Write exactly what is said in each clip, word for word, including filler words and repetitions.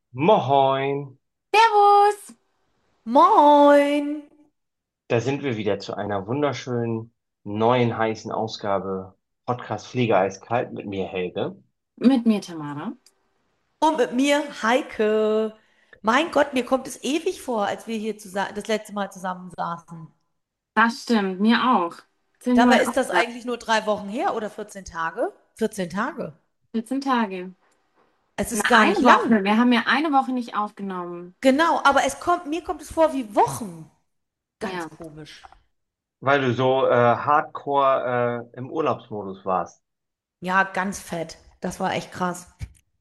Moin, Servus! Moin! da sind wir wieder zu einer wunderschönen neuen heißen Ausgabe Podcast Pflege eiskalt mit mir, Helge. Mit mir, Tamara. Und mit mir Heike. Mein Gott, mir kommt es ewig vor, als wir hier zusammen, das letzte Mal zusammen saßen. Das stimmt, mir auch. Zehn Dabei Monate, ist das eigentlich nur drei Wochen her oder vierzehn Tage? vierzehn Tage. vierzehn Tage. Es Na, ist gar nicht eine lang. Woche. Wir haben ja eine Woche nicht aufgenommen. Genau, aber es kommt, mir kommt es vor wie Wochen. Ja. Ganz komisch. Weil du so äh, hardcore äh, im Urlaubsmodus warst. Ja, ganz fett. Das war echt krass.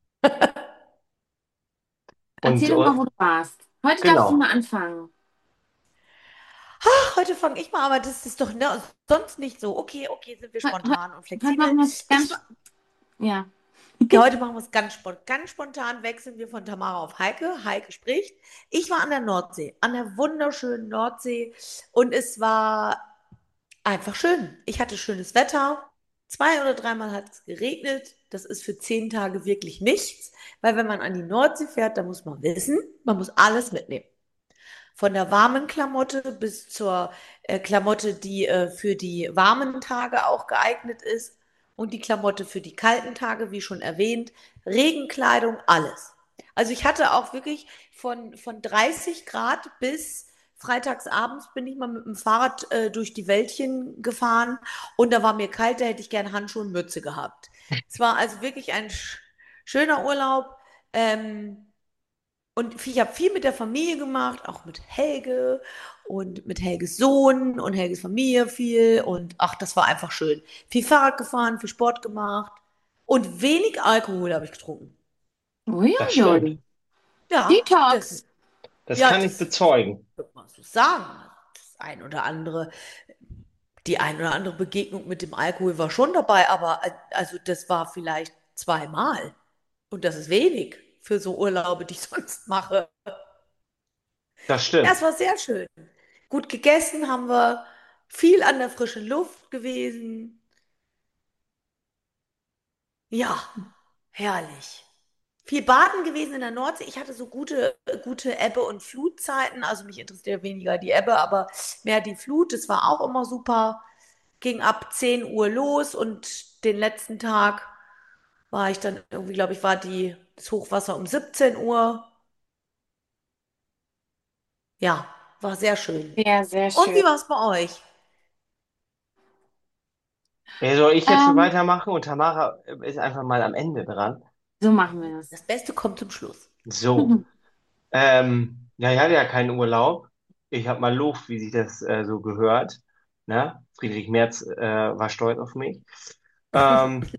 Und Erzähl doch mal, äh, wo du warst. Heute darfst du genau, mal anfangen. Ach, heute fange ich mal, aber das ist doch ne, sonst nicht so. Okay, okay, sind wir Heute, heute, spontan und heute flexibel. machen wir es Ich ganz. Ja. Ja, heute machen wir es ganz spontan. Ganz spontan wechseln wir von Tamara auf Heike. Heike spricht. Ich war an der Nordsee, an der wunderschönen Nordsee und es war einfach schön. Ich hatte schönes Wetter. Zwei oder dreimal hat es geregnet. Das ist für zehn Tage wirklich nichts, weil wenn man an die Nordsee fährt, dann muss man wissen, man muss alles mitnehmen. Von der warmen Klamotte bis zur äh, Klamotte, die äh, für die warmen Tage auch geeignet ist und die Klamotte für die kalten Tage, wie schon erwähnt, Regenkleidung, alles. Also ich hatte auch wirklich von, von dreißig Grad bis freitagsabends bin ich mal mit dem Fahrrad äh, durch die Wäldchen gefahren und da war mir kalt, da hätte ich gerne Handschuhe und Mütze gehabt. Es war also wirklich ein sch schöner Urlaub. Ähm, und ich habe viel mit der Familie gemacht, auch mit Helge und mit Helges Sohn und Helges Familie viel. Und ach, das war einfach schön. Viel Fahrrad gefahren, viel Sport gemacht und wenig Alkohol habe ich getrunken. das stimmt. Uiuiui. Ja, das Detox. ist, Das ja, kann ich das bezeugen. wird man so sagen. Das ein oder andere, die ein oder andere Begegnung mit dem Alkohol war schon dabei, aber äh, also das war vielleicht zweimal. Und das ist wenig für so Urlaube, die ich sonst mache. Das Ja, stimmt. es war sehr schön. Gut gegessen haben wir, viel an der frischen Luft gewesen. Ja, herrlich. Viel baden gewesen in der Nordsee. Ich hatte so gute, gute Ebbe- und Flutzeiten. Also mich interessiert weniger die Ebbe, aber mehr die Flut. Das war auch immer super. Ging ab zehn Uhr los und den letzten Tag war ich dann irgendwie, glaube ich, war die, das Hochwasser um siebzehn Uhr. Ja, war sehr schön. Sehr, sehr Und schön. wie war es bei euch? Äh, Soll ich jetzt Ähm, weitermachen und Tamara äh, ist einfach mal am Ende dran? so machen wir es. Das Beste kommt zum Schluss. So. Ähm, ja, ich hatte ja keinen Urlaub. Ich habe mal Luft, wie sich das äh, so gehört. Ne? Friedrich Merz äh, war stolz auf mich. Ähm,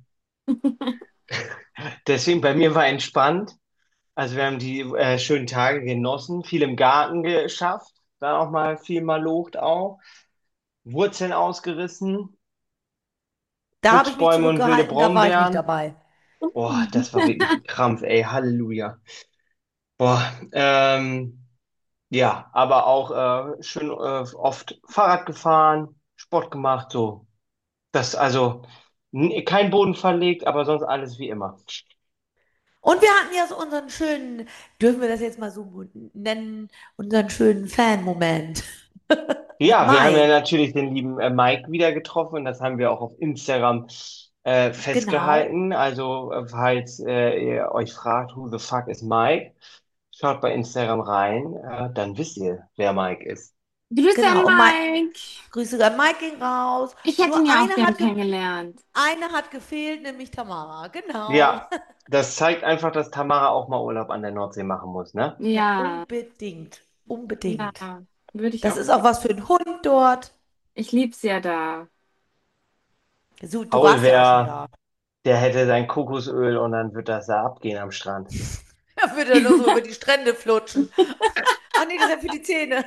Deswegen bei mir war entspannt. Also wir haben die äh, schönen Tage genossen, viel im Garten geschafft, dann auch mal viel mal Luft auch, Wurzeln ausgerissen, Da habe ich mich Buchsbäume und wilde zurückgehalten, da war ich nicht Brombeeren. dabei. Boah, das war wirklich ein Krampf, ey, Halleluja. Boah, ähm, ja, aber auch äh, schön äh, oft Fahrrad gefahren, Sport gemacht, so. Das, also n- kein Boden verlegt, aber sonst alles wie immer. Und wir hatten ja so unseren schönen, dürfen wir das jetzt mal so nennen, unseren schönen Fan-Moment mit Ja, wir haben ja Mike. natürlich den lieben äh, Mike wieder getroffen. Das haben wir auch auf Instagram äh, Genau. festgehalten. Also, äh, falls äh, ihr euch fragt, who the fuck is Mike, schaut bei Instagram rein, äh, dann wisst ihr, wer Mike ist. Grüße an Genau. Und Mike, Mike. Grüße an Mike ging raus. Ich hätte ihn Nur ja auch eine gern hat, ge kennengelernt. eine hat gefehlt, nämlich Tamara. Genau. Ja, das zeigt einfach, dass Tamara auch mal Urlaub an der Nordsee machen muss, ne? Ja, Ja, unbedingt. ja, Unbedingt. würde ich Das auch ist auch machen. was für einen Hund dort. Ich lieb's ja da. So, du Paul warst ja auch schon wäre, da. der hätte sein Kokosöl und dann wird das da abgehen am Strand. Er würde er nur so über die Strände flutschen. Ach nee, das ist ja für die Zähne.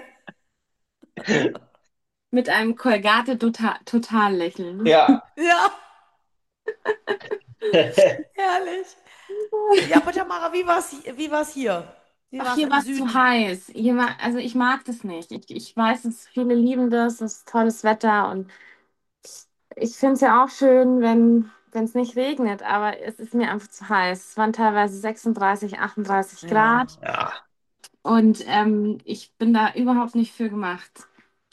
Mit einem Colgate Total, Total Lächeln. Ja. Ja, herrlich. Ja, aber Tamara, wie war's, wie war's hier? Wie Ach, war's hier im war es zu Süden? heiß. Hier war, also ich mag das nicht. Ich, ich weiß, dass viele lieben das, es ist tolles Wetter und ich finde es ja auch schön, wenn. wenn es nicht regnet, aber es ist mir einfach zu heiß. Es waren teilweise sechsunddreißig, achtunddreißig Ja. Grad Ja. und ähm, ich bin da überhaupt nicht für gemacht.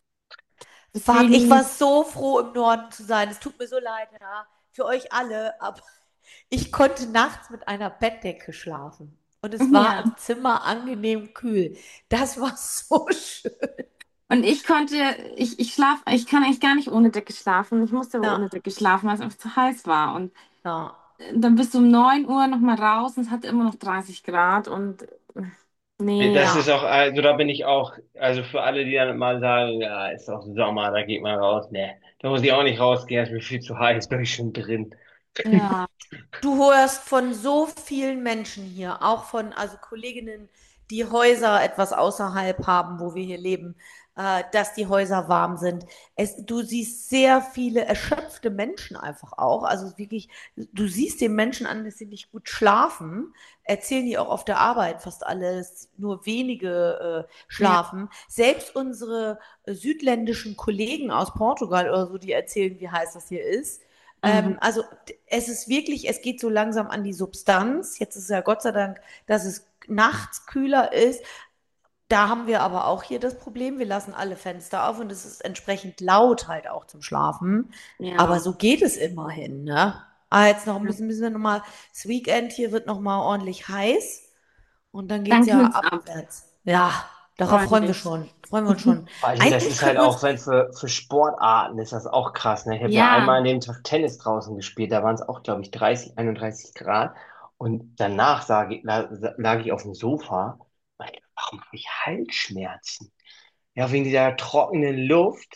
Fuck, ich Deswegen, war so froh, im Norden zu sein. Es tut mir so leid, ja, für euch alle, aber ich konnte nachts mit einer Bettdecke schlafen. Und es war ja. im Zimmer angenehm kühl. Das war so schön. Und ich konnte, ich, ich schlaf, ich kann eigentlich gar nicht ohne Decke schlafen. Ich musste aber Ja, ohne Decke schlafen, weil es einfach zu heiß war. Und ja. dann bist du um neun Uhr nochmal raus und es hat immer noch dreißig Grad und äh, nee. Das ist Ja. auch, also da bin ich auch, also für alle, die dann mal sagen, ja, ist doch Sommer, da geht man raus. Nee, da muss ich auch nicht rausgehen, ist mir viel zu heiß, bin ich schon drin. Ja. Du hörst von so vielen Menschen hier, auch von also Kolleginnen, die Häuser etwas außerhalb haben, wo wir hier leben, äh, dass die Häuser warm sind. Es, du siehst sehr viele erschöpfte Menschen einfach auch. Also wirklich, du siehst den Menschen an, dass sie nicht gut schlafen. Erzählen die auch auf der Arbeit fast alles, nur wenige äh, Ja. schlafen. Selbst unsere äh, südländischen Kollegen aus Portugal oder so, die erzählen, wie heiß das hier ist. Mhm. Ähm, also es ist wirklich, es geht so langsam an die Substanz. Jetzt ist es ja Gott sei Dank, dass es nachts kühler ist. Da haben wir aber auch hier das Problem, wir lassen alle Fenster auf und es ist entsprechend laut halt auch zum Schlafen. Aber Ja. so geht es immerhin, ne? Ah, jetzt noch ein bisschen, müssen wir nochmal, das Weekend hier wird nochmal ordentlich heiß und dann geht's Dann ja kühlt's ab. abwärts. Ja, darauf Freue freuen wir mich. schon. Freuen wir uns schon. Vor allem, das Eigentlich ist halt könnten wir auch, uns, wenn für, für Sportarten ist das auch krass, ne? Ich habe ja Ja. einmal an dem Tag Tennis draußen gespielt, da waren es auch, glaube ich, dreißig, einunddreißig Grad. Und danach sag ich, lag, lag ich auf dem Sofa. Und ich, warum habe ich Halsschmerzen? Ja, wegen dieser trockenen Luft.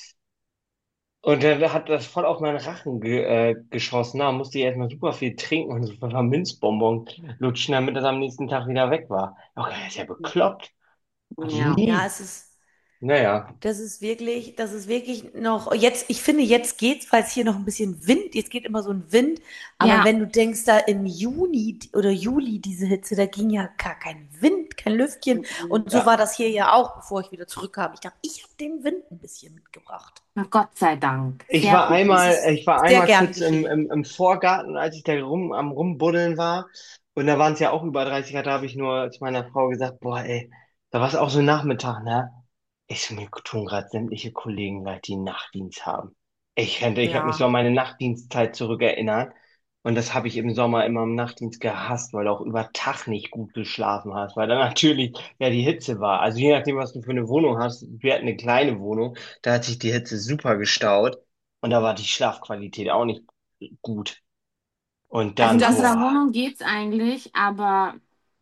Und dann hat das voll auf meinen Rachen ge äh, geschossen. Da musste ich erstmal super viel trinken und so ein paar Minzbonbon lutschen, damit das am nächsten Tag wieder weg war. Okay, das ist ja bekloppt. Ja. ja, Nee. es ist, Naja. Das ist wirklich, das ist wirklich noch, jetzt, ich finde, jetzt geht's, weil es hier noch ein bisschen Wind, jetzt geht immer so ein Wind, aber Ja. wenn du denkst, da im Juni oder Juli diese Hitze, da ging ja gar kein Wind, kein Lüftchen Mhm. und so Ja. war das hier ja auch, bevor ich wieder zurückkam. Ich dachte, ich habe den Wind ein bisschen mitgebracht. Na Gott sei Dank. Ich Sehr war gut. Das einmal, ist ich war sehr einmal gern kurz im, geschehen. im, im Vorgarten, als ich da rum, am Rumbuddeln war. Und da waren es ja auch über dreißig Grad. Da habe ich nur zu meiner Frau gesagt, boah, ey, da war es auch so Nachmittag, ne? Ich so, mir tun gerade sämtliche Kollegen leid, die Nachtdienst haben. Ich könnte, ich habe mich so an Ja. meine Nachtdienstzeit zurückerinnert. Und das habe ich im Sommer immer im Nachtdienst gehasst, weil du auch über Tag nicht gut geschlafen hast, weil da natürlich ja die Hitze war. Also je nachdem, was du für eine Wohnung hast. Wir hatten eine kleine Wohnung. Da hat sich die Hitze super gestaut und da war die Schlafqualität auch nicht gut. Und Also Und in dann, das unserer ist, boah, Wohnung geht's eigentlich, aber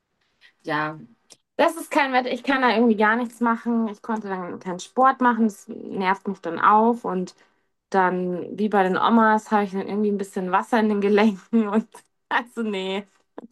ja, das ist kein Wetter. Ich kann da irgendwie gar nichts machen. Ich konnte dann keinen Sport machen. Das nervt mich dann auf. Und dann, wie bei den Omas, habe ich dann irgendwie ein bisschen Wasser in den Gelenken und also nee.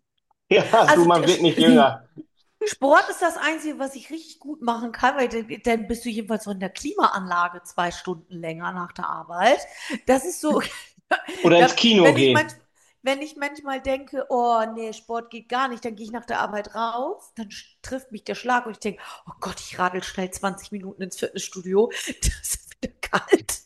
ja, du, also man wird nicht Sie, jünger. Sport ist das Einzige, was ich richtig gut machen kann, weil dann, dann bist du jedenfalls so in der Klimaanlage zwei Stunden länger nach der Arbeit. Das ist so, Oder ins da, Kino wenn ich manch, gehen. wenn ich manchmal denke, oh nee, Sport geht gar nicht, dann gehe ich nach der Arbeit raus, dann sch- trifft mich der Schlag und ich denke, oh Gott, ich radel schnell zwanzig Minuten ins Fitnessstudio. Das ist wieder kalt.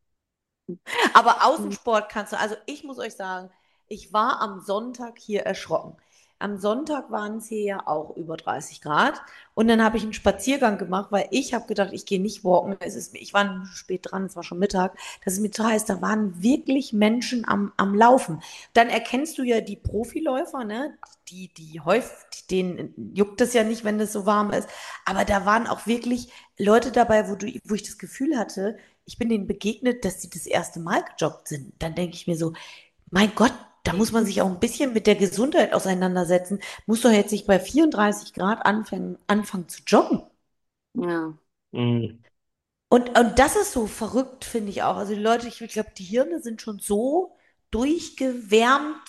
Aber Außensport kannst du, also ich muss euch sagen, ich war am Sonntag hier erschrocken. Am Sonntag waren es hier ja auch über dreißig Grad und dann habe ich einen Spaziergang gemacht, weil ich habe gedacht, ich gehe nicht walken. Es ist, ich war spät dran, es war schon Mittag. Das ist mir zu heiß. Da waren wirklich Menschen am, am Laufen. Dann erkennst du ja die Profiläufer, ne? Die, die häufig, denen juckt es ja nicht, wenn es so warm ist. Aber da waren auch wirklich Leute dabei, wo du, wo ich das Gefühl hatte, ich bin denen begegnet, dass sie das erste Mal gejoggt sind. Dann denke ich mir so, mein Gott, da muss man sich auch ein bisschen mit der Gesundheit auseinandersetzen. Muss doch jetzt nicht bei vierunddreißig Grad anfangen, anfangen zu joggen. Ja. Mhm. Und, und das ist so verrückt, finde ich auch. Also die Leute, ich glaube, die Hirne sind schon so durchgewärmt,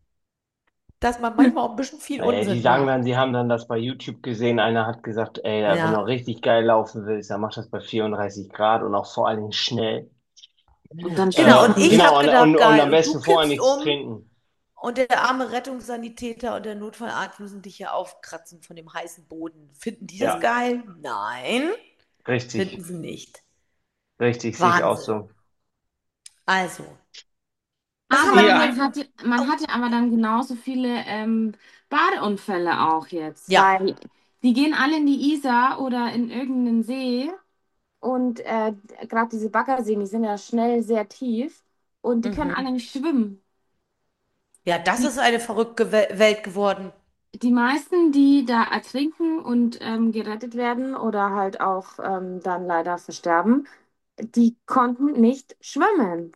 dass man manchmal auch ein bisschen viel Naja, die Unsinn sagen macht. dann, sie haben dann das bei YouTube gesehen. Einer hat gesagt, ey, wenn du Ja. richtig geil laufen willst, dann mach das bei vierunddreißig Grad und auch vor allen Dingen schnell. Und dann Genau, und Äh, ich schwitzen. habe genau, und, und, gedacht, und am geil, und du besten vorher kippst nichts um trinken. und der arme Rettungssanitäter und der Notfallarzt müssen dich hier aufkratzen von dem heißen Boden. Finden die das Ja, geil? Nein, richtig, finden sie nicht. richtig, sehe ich auch Wahnsinn. so. Also, Das haben Aber wir in Ja, man den, hatte, man oh, hatte aber dann genauso viele ähm, Badeunfälle auch jetzt, ja. weil die gehen alle in die Isar oder in irgendeinen See und äh, gerade diese Baggerseen, die sind ja schnell sehr tief und die können Mhm. alle nicht schwimmen. Ja, das Die, ist eine verrückte We- Welt geworden. die meisten, die da ertrinken und ähm, gerettet werden oder halt auch ähm, dann leider versterben, die konnten nicht schwimmen.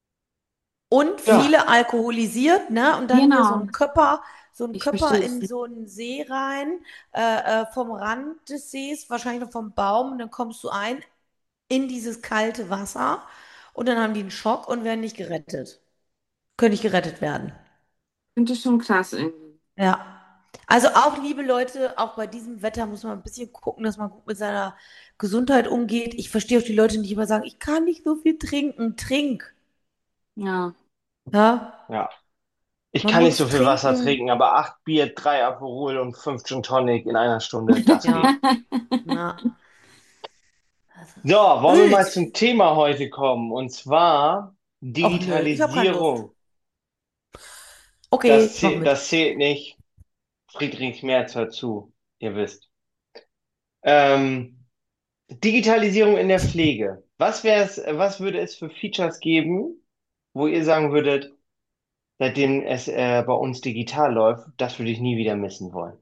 Und Und ja, viele alkoholisiert, ne? Und dann hier so genau, ein Köpper, so ein ich verstehe Köpper es in nicht. so einen See rein, äh, äh, vom Rand des Sees, wahrscheinlich noch vom Baum, und dann kommst du ein in dieses kalte Wasser und dann haben die einen Schock und werden nicht gerettet. Können nicht gerettet werden. Ich finde das schon krass irgendwie. Ja. Also auch, liebe Leute, auch bei diesem Wetter muss man ein bisschen gucken, dass man gut mit seiner Gesundheit umgeht. Ich verstehe auch die Leute, die immer sagen, ich kann nicht so viel trinken. Trink. Ja. Ja, ja. Ich man kann nicht muss so viel Wasser trinken. trinken, aber acht Bier, drei Aperol und fünf Gin Tonic in einer Stunde, das geht. Ja, ja. Also, So, wollen wir mal gut. zum Thema heute kommen, und zwar Ach nö, ich habe keine Lust. Digitalisierung. Okay, Das ich mach zählt, mit. das zählt nicht. Friedrich Merz hört zu, ihr wisst. Ähm, Digitalisierung in der Pflege. Was wär's, was würde es für Features geben, wo ihr sagen würdet, seitdem es äh, bei uns digital läuft, das würde ich nie wieder missen wollen?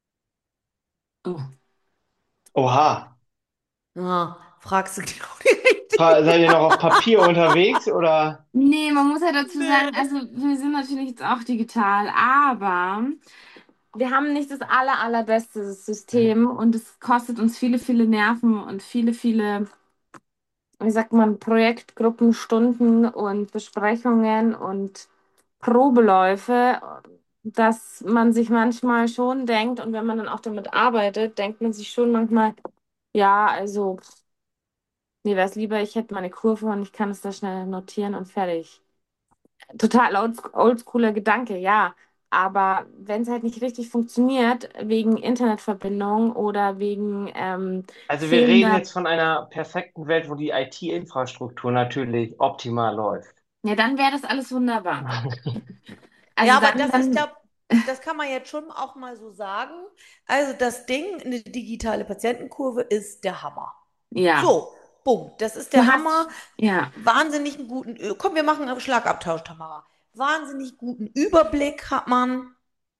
Oh. Oha. Ja, fragst du genau die Pa- richtige. Seid ihr noch auf Papier unterwegs oder? Nee, man muss ja dazu sagen, Nee. also wir sind natürlich jetzt auch digital, aber wir haben nicht das aller, allerbeste System und es kostet uns viele, viele Nerven und viele, viele, wie sagt man, Projektgruppenstunden und Besprechungen und Probeläufe, dass man sich manchmal schon denkt und wenn man dann auch damit arbeitet, denkt man sich schon manchmal, ja, also mir wäre es lieber, ich hätte meine Kurve und ich kann es da schnell notieren und fertig. Total old- oldschooler Gedanke, ja. Aber wenn es halt nicht richtig funktioniert, wegen Internetverbindung oder wegen ähm, Also wir reden fehlender, jetzt von einer perfekten Welt, wo die I T-Infrastruktur natürlich optimal läuft. ja, dann wäre das alles wunderbar. Ja, Also aber dann, das ist, dann, glaube das kann man jetzt schon auch mal so sagen. Also das Ding, eine digitale Patientenkurve ist der Hammer. ja, So, bumm, das ist du der Hammer. hast, ja, Wahnsinnig einen guten, Ö- komm, wir machen einen Schlagabtausch, Tamara. Wahnsinnig guten Überblick hat man.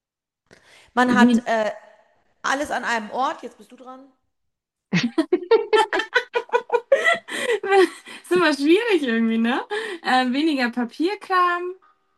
Man hat wie, äh, alles an einem Ort. Jetzt bist du dran. ist immer schwierig irgendwie, ne? Äh, weniger Papierkram.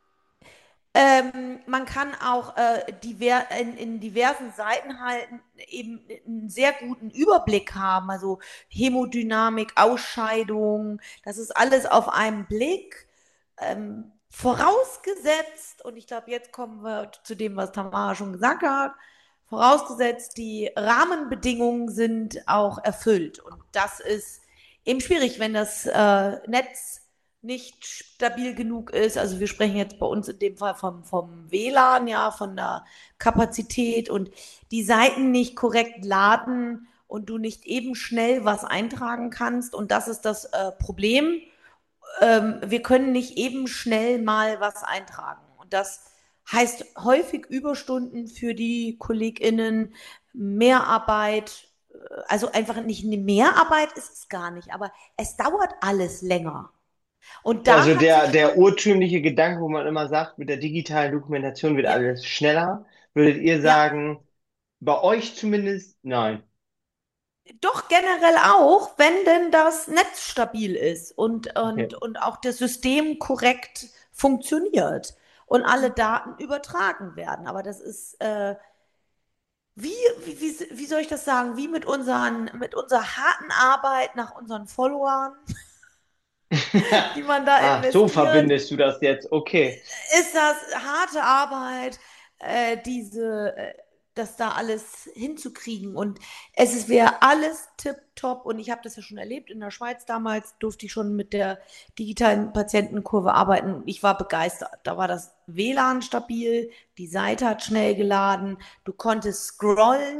Ähm, man kann auch äh, diver in, in diversen Seitenhalten eben einen sehr guten Überblick haben, also Hämodynamik, Ausscheidung, das ist alles auf einen Blick. Ähm, vorausgesetzt, und ich glaube, jetzt kommen wir zu dem, was Tamara schon gesagt hat, vorausgesetzt, die Rahmenbedingungen sind auch erfüllt. Und das ist eben schwierig, wenn das äh, Netz nicht stabil genug ist. Also wir sprechen jetzt bei uns in dem Fall vom, vom W L A N, ja, von der Kapazität und die Seiten nicht korrekt laden und du nicht eben schnell was eintragen kannst. Und das ist das äh, Problem. Ähm, wir können nicht eben schnell mal was eintragen. Und das heißt häufig Überstunden für die KollegInnen, Mehrarbeit. Also einfach nicht eine Mehrarbeit ist es gar nicht, aber es dauert alles länger. Und da Also hat der, sich der urtümliche Gedanke, wo man immer sagt, mit der digitalen Dokumentation wird ja, alles schneller, würdet ihr ja, sagen, bei euch zumindest, nein. doch generell auch, wenn denn das Netz stabil ist und, Okay. und, und auch das System korrekt funktioniert und alle Daten übertragen werden. Aber das ist, äh, wie, wie, wie, wie soll ich das sagen, wie mit unseren, mit unserer harten Arbeit nach unseren Followern, die man da Ach, so investiert, verbindest du das jetzt. Okay. ist das harte Arbeit, äh, diese, äh, das da alles hinzukriegen. Und es ist wäre alles tipptopp. Und ich habe das ja schon erlebt. In der Schweiz damals durfte ich schon mit der digitalen Patientenkurve arbeiten. Ich war begeistert. Da war das W L A N stabil, die Seite hat schnell geladen, du konntest scrollen.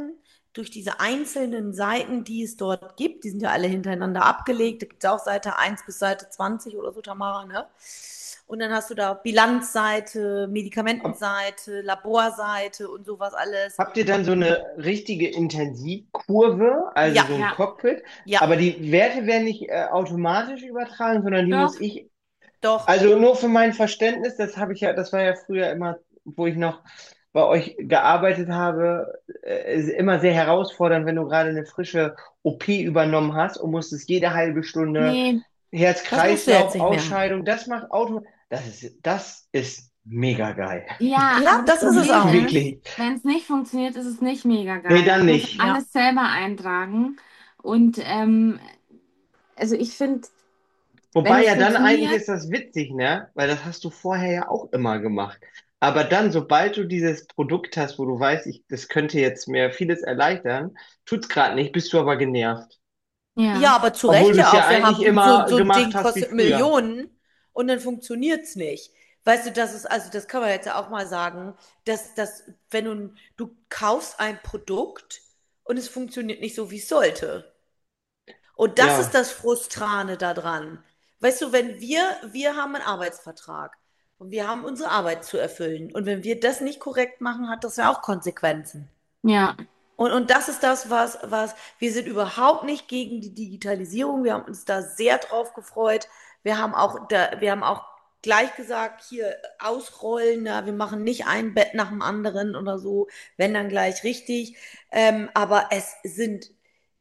durch diese einzelnen Seiten, die es dort gibt, die sind ja alle hintereinander abgelegt. Da gibt es auch Seite eins bis Seite zwanzig oder so, Tamara, ne? Und dann hast du da Bilanzseite, Hab- Medikamentenseite, Laborseite und sowas alles. Habt ihr dann so eine richtige Intensivkurve, also Ja, so ein Ja, Cockpit, ja, aber die Werte werden nicht äh, automatisch übertragen, sondern die muss doch. ich, doch. also nur für mein Verständnis, das habe ich ja, das war ja früher immer, wo ich noch bei euch gearbeitet habe, äh, ist immer sehr herausfordernd, wenn du gerade eine frische O P übernommen hast und musstest jede halbe Stunde Nee, Das musst du jetzt nicht mehr. Herz-Kreislauf-Ausscheidung, das macht Auto, das ist, das ist mega geil. ja, Ja, aber das das ist es Problem auch. ist, Wirklich. wenn es nicht funktioniert, ist es nicht mega Nee, geil. dann Ich muss nicht. Ja. alles selber eintragen. Und ähm, also ich finde, wenn Wobei es ja dann eigentlich funktioniert, ist das witzig, ne? Weil das hast du vorher ja auch immer gemacht. Aber dann, sobald du dieses Produkt hast, wo du weißt, ich, das könnte jetzt mir vieles erleichtern, tut's gerade nicht, bist du aber genervt. Ja, ja, aber zu Obwohl Recht du es ja ja auch. Wir eigentlich haben so, immer so ein gemacht Ding hast wie kostet früher. Millionen und dann funktioniert's nicht. Weißt du, das ist, also das kann man jetzt ja auch mal sagen, dass, dass wenn du, du kaufst ein Produkt und es funktioniert nicht so, wie es sollte. Und das ist Ja, das Frustrane daran. Weißt du, wenn wir, wir haben einen Arbeitsvertrag und wir haben unsere Arbeit zu erfüllen. Und wenn wir das nicht korrekt machen, hat das ja auch Konsequenzen. ja, Und, und das ist das, was, was, wir sind überhaupt nicht gegen die Digitalisierung. Wir haben uns da sehr drauf gefreut. Wir haben auch, da, wir haben auch gleich gesagt, hier ausrollen, na, wir machen nicht ein Bett nach dem anderen oder so, wenn dann gleich richtig. Ähm, aber es sind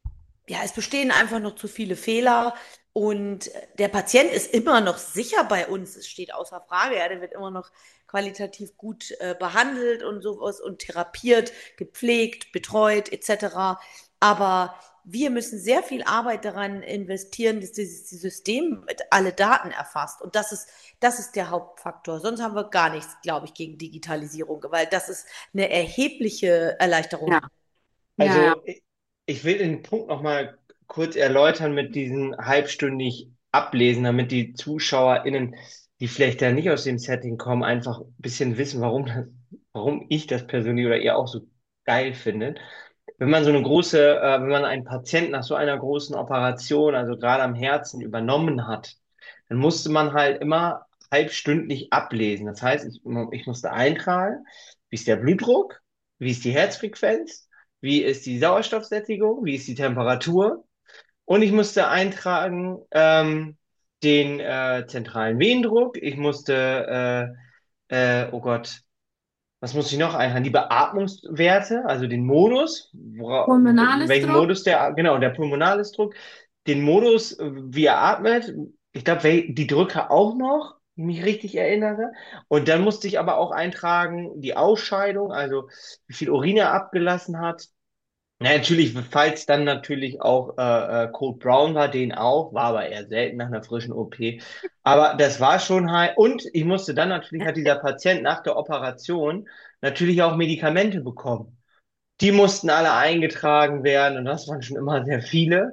ja, es bestehen einfach noch zu viele Fehler und der Patient ist immer noch sicher bei uns. Es steht außer Frage, ja, der wird immer noch qualitativ gut äh, behandelt und sowas und therapiert, gepflegt, betreut et cetera. Aber wir müssen sehr viel Arbeit daran investieren, dass dieses System alle Daten erfasst. Und das ist, das ist der Hauptfaktor. Sonst haben wir gar nichts, glaube ich, gegen Digitalisierung, weil das ist eine erhebliche ja, Erleichterung. ja, ja. also ich, ich will den Punkt nochmal kurz erläutern mit diesen halbstündig ablesen, damit die ZuschauerInnen, die vielleicht da nicht aus dem Setting kommen, einfach ein bisschen wissen, warum das, warum ich das persönlich oder ihr auch so geil findet. Wenn man so eine große, äh, wenn man einen Patienten nach so einer großen Operation, also gerade am Herzen, übernommen hat, dann musste man halt immer halbstündlich ablesen. Das heißt, ich, ich musste eintragen, wie ist der Blutdruck, wie ist die Herzfrequenz, wie ist die Sauerstoffsättigung, wie ist die Temperatur und ich musste eintragen ähm, den äh, zentralen Venendruck, ich musste, äh, äh, oh Gott, was muss ich noch eintragen? Die Beatmungswerte, also den Modus, wora, Pulmonales welchen Druck, Modus der, genau, der Pulmonalisdruck, den Modus, äh, wie er atmet. Ich glaube, die Drücke auch noch, wenn ich mich richtig erinnere. Und dann musste ich aber auch eintragen, die Ausscheidung, also wie viel Urin er abgelassen hat. Na, natürlich, falls dann natürlich auch äh, äh, Code Brown war, den auch, war aber eher selten nach einer frischen O P. Aber das war schon halt. Und ich musste dann natürlich, hat dieser Patient nach der Operation natürlich auch Medikamente bekommen. Die mussten alle eingetragen werden und das waren schon immer sehr viele.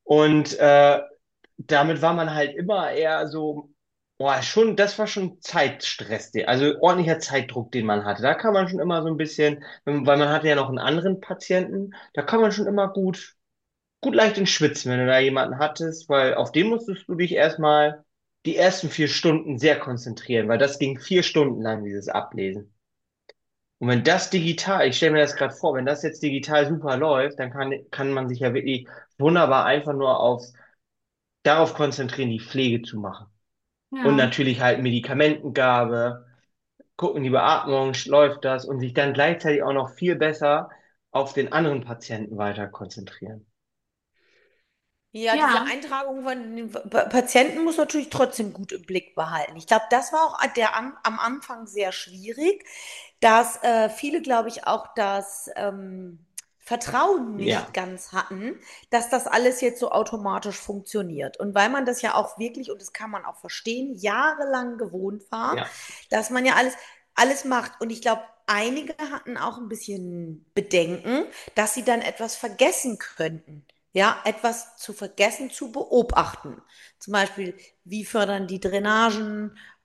Und äh, damit war man halt immer eher so, boah, schon, das war schon Zeitstress, den- also ordentlicher Zeitdruck, den man hatte. Da kann man schon immer so ein bisschen, wenn- weil man hatte ja noch einen anderen Patienten, da kann man schon immer gut, gut leicht ins Schwitzen, wenn du da jemanden hattest, weil auf den musstest du dich erstmal die ersten vier Stunden sehr konzentrieren, weil das ging vier Stunden lang, dieses Ablesen. Und wenn das digital, ich stelle mir das gerade vor, wenn das jetzt digital super läuft, dann kann, kann man sich ja wirklich wunderbar einfach nur auf, darauf konzentrieren, die Pflege zu machen. Und ja. natürlich halt Medikamentengabe, gucken, die Beatmung, läuft das und sich dann gleichzeitig auch noch viel besser auf den anderen Patienten weiter konzentrieren. Ja, diese Ja, Eintragung von den Pa- Patienten muss natürlich trotzdem gut im Blick behalten. Ich glaube, das war auch der, am am Anfang sehr schwierig, dass äh, viele, glaube ich, auch das ähm, Vertrauen nicht Ja, ganz hatten, dass das alles jetzt so automatisch funktioniert. Und weil man das ja auch wirklich, und das kann man auch verstehen, jahrelang gewohnt war, ja, dass man ja alles, alles macht. Und ich glaube, einige hatten auch ein bisschen Bedenken, dass sie dann etwas vergessen könnten. Ja, etwas zu vergessen, zu beobachten. Zum Beispiel, wie fördern die Drainagen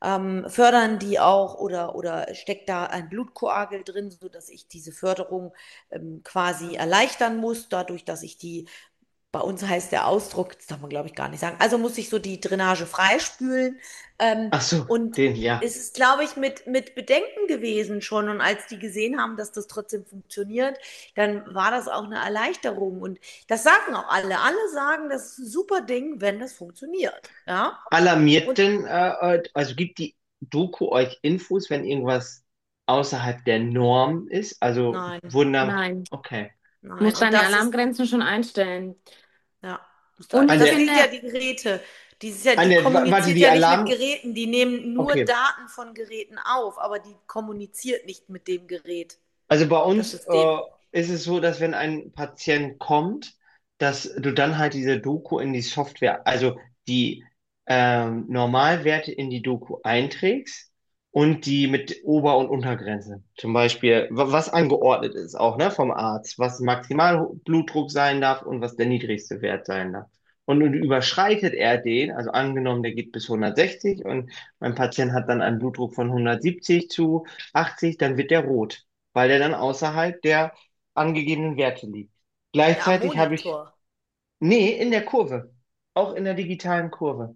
ähm, fördern die auch oder, oder steckt da ein Blutkoagel drin, sodass ich diese Förderung ähm, quasi erleichtern muss, dadurch, dass ich die, bei uns heißt der Ausdruck, das darf man glaube ich gar nicht sagen, also muss ich so die Drainage freispülen. Ähm, Ach so, und den, ja. es ist, glaube ich, mit, mit Bedenken gewesen schon. Und als die gesehen haben, dass das trotzdem funktioniert, dann war das auch eine Erleichterung. Und das sagen auch alle. Alle sagen, das ist ein super Ding, wenn das funktioniert. Ja. Alarmiert Und denn, äh, äh, also gibt die Doku euch Infos, wenn irgendwas außerhalb der Norm ist? Also nein, wurden da, Nein, okay. du nein. musst Und deine das ist, Alarmgrenzen schon einstellen. ja, Und ich das Eine, sind ja finde, die Geräte. Die, ist ja, die eine, wa- warte, kommuniziert die ja nicht mit Alarm, Geräten. Die nehmen nur okay. Daten von Geräten auf, aber die kommuniziert nicht mit dem Gerät, Also bei das uns System. äh, ist es so, dass wenn ein Patient kommt, dass du dann halt diese Doku in die Software, also die ähm, Normalwerte in die Doku einträgst und die mit Ober- und Untergrenze. Zum Beispiel, wa- was angeordnet ist auch, ne, vom Arzt, was Maximalblutdruck sein darf und was der niedrigste Wert sein darf. Und nun überschreitet er den, also angenommen, der geht bis hundertsechzig und mein Patient hat dann einen Blutdruck von hundertsiebzig zu achtzig, dann wird der rot, weil der dann außerhalb der angegebenen Werte liegt. Ja, am Gleichzeitig habe ich, Monitor. nee, in der Kurve, auch in der digitalen Kurve.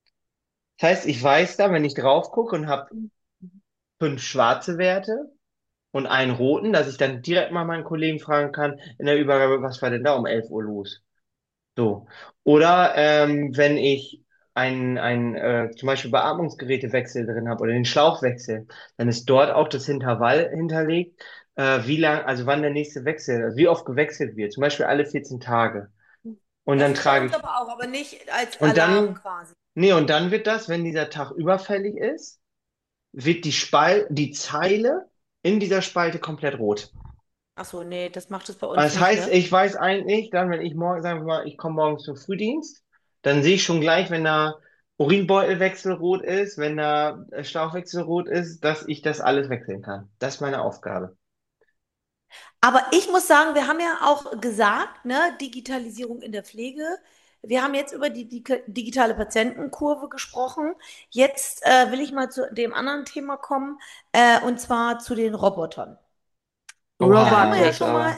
Das heißt, ich weiß da, wenn ich drauf gucke und habe fünf schwarze Werte und einen roten, dass ich dann direkt mal meinen Kollegen fragen kann in der Übergabe, was war denn da um elf Uhr los? So. Oder ähm, wenn ich ein, ein äh, zum Beispiel Beatmungsgerätewechsel drin habe oder den Schlauchwechsel, dann ist dort auch das Intervall hinterlegt, äh, wie lang, also wann der nächste Wechsel, also wie oft gewechselt wird, zum Beispiel alle vierzehn Tage. Und Das dann ist bei trage uns ich, aber auch, aber nicht als und Alarm dann, quasi. nee, und dann wird das, wenn dieser Tag überfällig ist, wird die Spal die Zeile in dieser Spalte komplett rot. Ach so, nee, das macht es bei uns Das nicht, heißt, ne? ich weiß eigentlich, dann, wenn ich morgen, sagen wir mal, ich komme morgens zum Frühdienst, dann sehe ich schon gleich, wenn da Urinbeutelwechsel rot ist, wenn da äh, Schlauchwechsel rot ist, dass ich das alles wechseln kann. Das ist meine Aufgabe. Aber ich muss sagen, wir haben ja auch gesagt, ne, Digitalisierung in der Pflege. Wir haben jetzt über die di- digitale Patientenkurve gesprochen. Jetzt äh, will ich mal zu dem anderen Thema kommen, äh, und zwar zu den Robotern. Da haben Oha, wir ja Robotik. das schon mal, aber.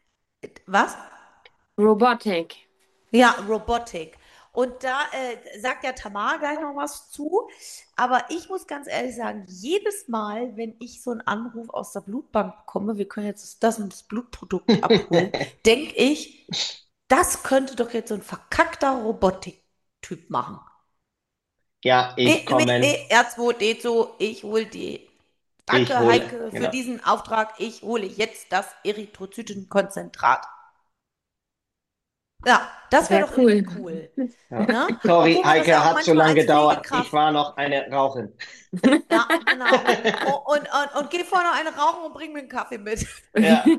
was? Robotik. Ja, Robotik. Und da äh, sagt ja Tamar gleich noch was zu. Aber ich muss ganz ehrlich sagen, jedes Mal, wenn ich so einen Anruf aus der Blutbank bekomme, wir können jetzt das und das Blutprodukt abholen, denke ich, das könnte doch jetzt so ein verkackter Robotik-Typ machen. Ja, ich Nee, nee, komme, nee, R zwei D zwei, ich hole die. ich Danke, hole, Heike, für genau. diesen Auftrag. Ich hole jetzt das Erythrozytenkonzentrat. Ja, das wäre Sehr doch cool. irgendwie cool. Ja. Ne? Sorry, Obwohl man das ja Heike, auch hat so manchmal lange als gedauert. Ich Pflegekraft, war noch eine Rauchen. ja, genau. Und, und, und, und geh vorne eine rauchen und bring mir einen Kaffee mit. Ja.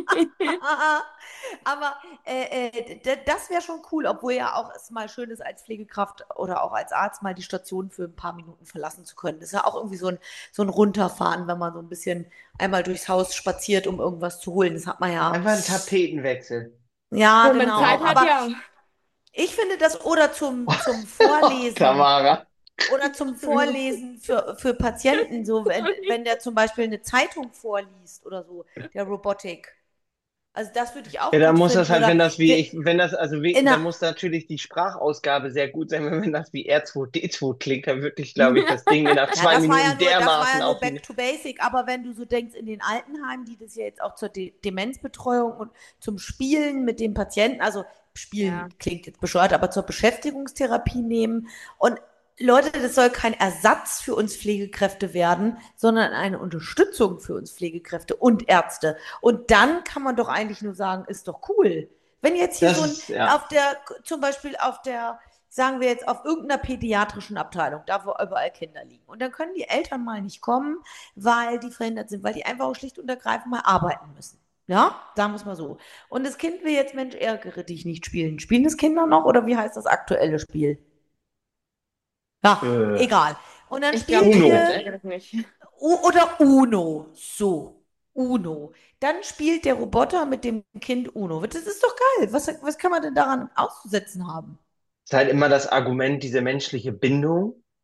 Aber äh, äh, d- das wäre schon cool, obwohl ja auch es mal schön ist, als Pflegekraft oder auch als Arzt mal die Station für ein paar Minuten verlassen zu können. Das ist ja auch irgendwie so ein, so ein Runterfahren, wenn man so ein bisschen einmal durchs Haus spaziert, um irgendwas zu holen. Das hat man ja. Einfach ein Tapetenwechsel. Ja, Wenn man Zeit genau. hat, Aber ja. ich finde das oder zum, zum Vorlesen. Tamara. Oder zum Vorlesen für, für Patienten, so wenn, wenn der zum Beispiel eine Zeitung vorliest oder so, der Robotik. Also das würde ich Ja, auch da gut muss das finden. halt, Oder wenn das wie wir, ich, wenn das, also wie, in dann einer, muss natürlich die Sprachausgabe sehr gut sein, wenn das wie R zwei D zwei klingt, dann wirklich, glaube ich, das Ding nach ja, zwei das war ja Minuten nur, das war dermaßen ja nur auf ihn. Back to Basic, aber wenn du so denkst, in den Altenheimen, die das ja jetzt auch zur De Demenzbetreuung und zum Spielen mit dem Patienten, also Spielen Ja. klingt jetzt bescheuert, aber zur Beschäftigungstherapie nehmen. Und Leute, das soll kein Ersatz für uns Pflegekräfte werden, sondern eine Unterstützung für uns Pflegekräfte und Ärzte. Und dann kann man doch eigentlich nur sagen, ist doch cool. Wenn jetzt hier Das so ein, ist, ja. auf der, zum Beispiel auf der, sagen wir jetzt, auf irgendeiner pädiatrischen Abteilung, da wo überall Kinder liegen. Und dann können die Eltern mal nicht kommen, weil die verhindert sind, weil die einfach schlicht und ergreifend mal arbeiten müssen. Ja, sagen wir es mal so. Und das Kind will jetzt, Mensch, ärgere dich nicht spielen. Spielen das Kinder noch oder wie heißt das aktuelle Spiel? Ja, Äh, egal. Und dann Ich glaube, spielt das heißt Uno. ihr ärgere dich nicht. U oder Uno. So, Uno. Dann spielt der Roboter mit dem Kind Uno. Das ist doch geil. Was, was kann man denn daran auszusetzen haben? Ist halt immer das Argument, diese menschliche Bindung.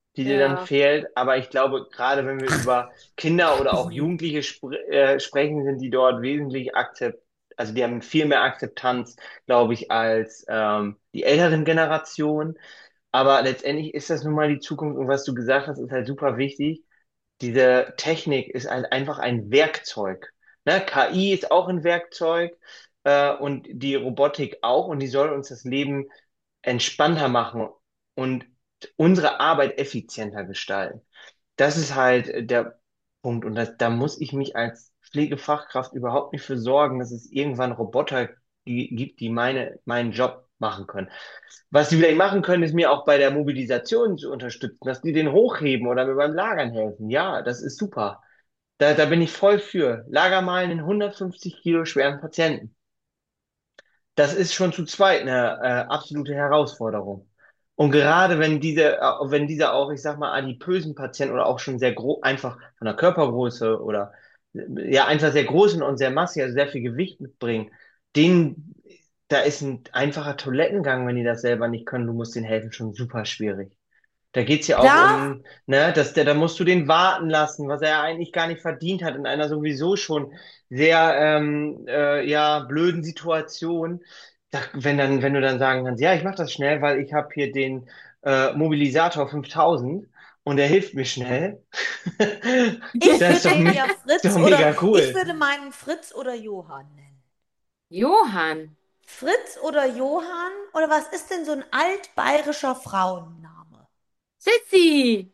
die dir dann Ja. fehlt. Aber ich glaube, gerade wenn wir über Kinder oder auch Jugendliche spr äh, sprechen, sind die dort wesentlich akzept, also die haben viel mehr Akzeptanz, glaube ich, als ähm, die älteren Generationen. Aber letztendlich ist das nun mal die Zukunft und was du gesagt hast, ist halt super wichtig. Diese Technik ist halt einfach ein Werkzeug. Ne? K I ist auch ein Werkzeug äh, und die Robotik auch und die soll uns das Leben entspannter machen und unsere Arbeit effizienter gestalten. Das ist halt der Punkt und das, da muss ich mich als Pflegefachkraft überhaupt nicht für sorgen, dass es irgendwann Roboter gi- gibt, die meine, meinen Job machen können. Was die vielleicht machen können, ist mir auch bei der Mobilisation zu unterstützen, dass die den hochheben oder mir beim Lagern helfen. Ja, das ist super. Da, da bin ich voll für. Lager mal einen hundertfünfzig Kilo schweren Patienten. Das ist schon zu zweit eine äh, absolute Herausforderung. Und gerade wenn diese, äh, wenn diese auch, ich sag mal, adipösen Patienten oder auch schon sehr groß, einfach von der Körpergröße oder äh, ja, einfach sehr groß sind und sehr massig, also sehr viel Gewicht mitbringen, denen, da ist ein einfacher Toilettengang, wenn die das selber nicht können, du musst denen helfen, schon super schwierig. Da geht's ja auch Klar, um, ne, dass der, da musst du den warten lassen, was er eigentlich gar nicht verdient hat in einer sowieso schon sehr ähm, äh, ja blöden Situation. Da, wenn dann, wenn du dann sagen kannst, ja, ich mach das schnell, weil ich habe hier den äh, Mobilisator fünftausend und der hilft mir schnell. ich Das ist würde doch, den me- ja ist doch Fritz oder mega ich cool. würde meinen Fritz oder Johann nennen. Johann. Fritz oder Johann? Oder was ist denn so ein altbayerischer Frauenname? Sissi.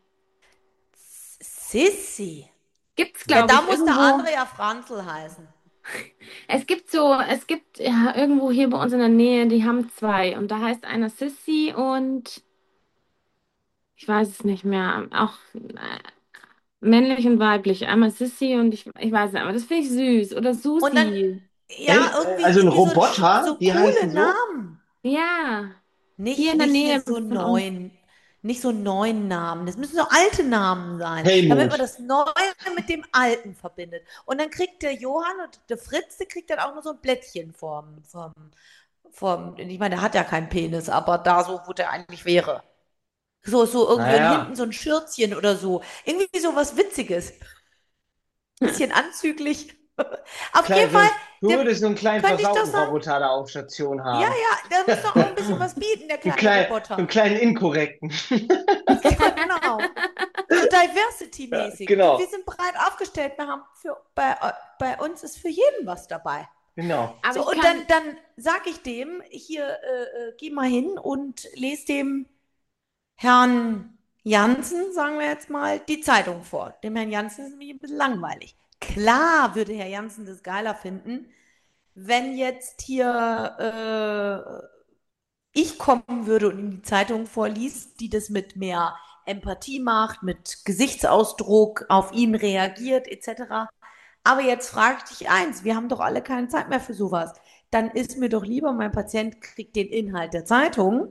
Sissi. Gibt's, Ja, glaube da ich, muss der irgendwo. andere ja Franzl heißen. Es gibt so, es gibt ja irgendwo hier bei uns in der Nähe, die haben zwei. Und da heißt einer Sissy und ich weiß es nicht mehr. Auch äh, männlich und weiblich. Einmal Sissy und ich, ich weiß nicht, aber das finde ich süß. Oder Und dann, Susi. ja, Echt? Äh, irgendwie, Also ein irgendwie so, ein, Roboter, so die heißen coole so? Namen. Ja, hier Nicht, in der nicht hier Nähe so von uns. neuen, nicht so neuen Namen. Das müssen so alte Namen sein, damit man Helmut. das Neue mit dem Alten verbindet. Und dann kriegt der Johann und der Fritz, der kriegt dann auch nur so ein Blättchen vom, vom, vom, ich meine, der hat ja keinen Penis, aber da so, wo der eigentlich wäre. So, so irgendwie hinten Naja, so ein Schürzchen oder so. Irgendwie so was Witziges. Bisschen anzüglich. Auf jeden klein, Fall, du der, würdest so einen kleinen könnte ich doch versauten sagen, Roboter da auf Station ja, haben. ja, der muss doch auch ein bisschen was bieten, der Einen kleine kleinen, einen Roboter. kleinen inkorrekten. Genau. So diversity-mäßig. Wir Genau, sind breit aufgestellt. Wir haben für, bei, bei uns ist für jeden was dabei. genau. Aber So, ich und dann, kann, dann sage ich dem, hier, äh, äh, geh mal hin und lese dem Herrn Jansen, sagen wir jetzt mal, die Zeitung vor. Dem Herrn Jansen ist nämlich ein bisschen langweilig. Klar würde Herr Jansen das geiler finden, wenn jetzt hier äh, ich kommen würde und ihm die Zeitung vorliest, die das mit mehr Empathie macht, mit Gesichtsausdruck auf ihn reagiert, et cetera. Aber jetzt frage ich dich eins, wir haben doch alle keine Zeit mehr für sowas. Dann ist mir doch lieber, mein Patient kriegt den Inhalt der Zeitung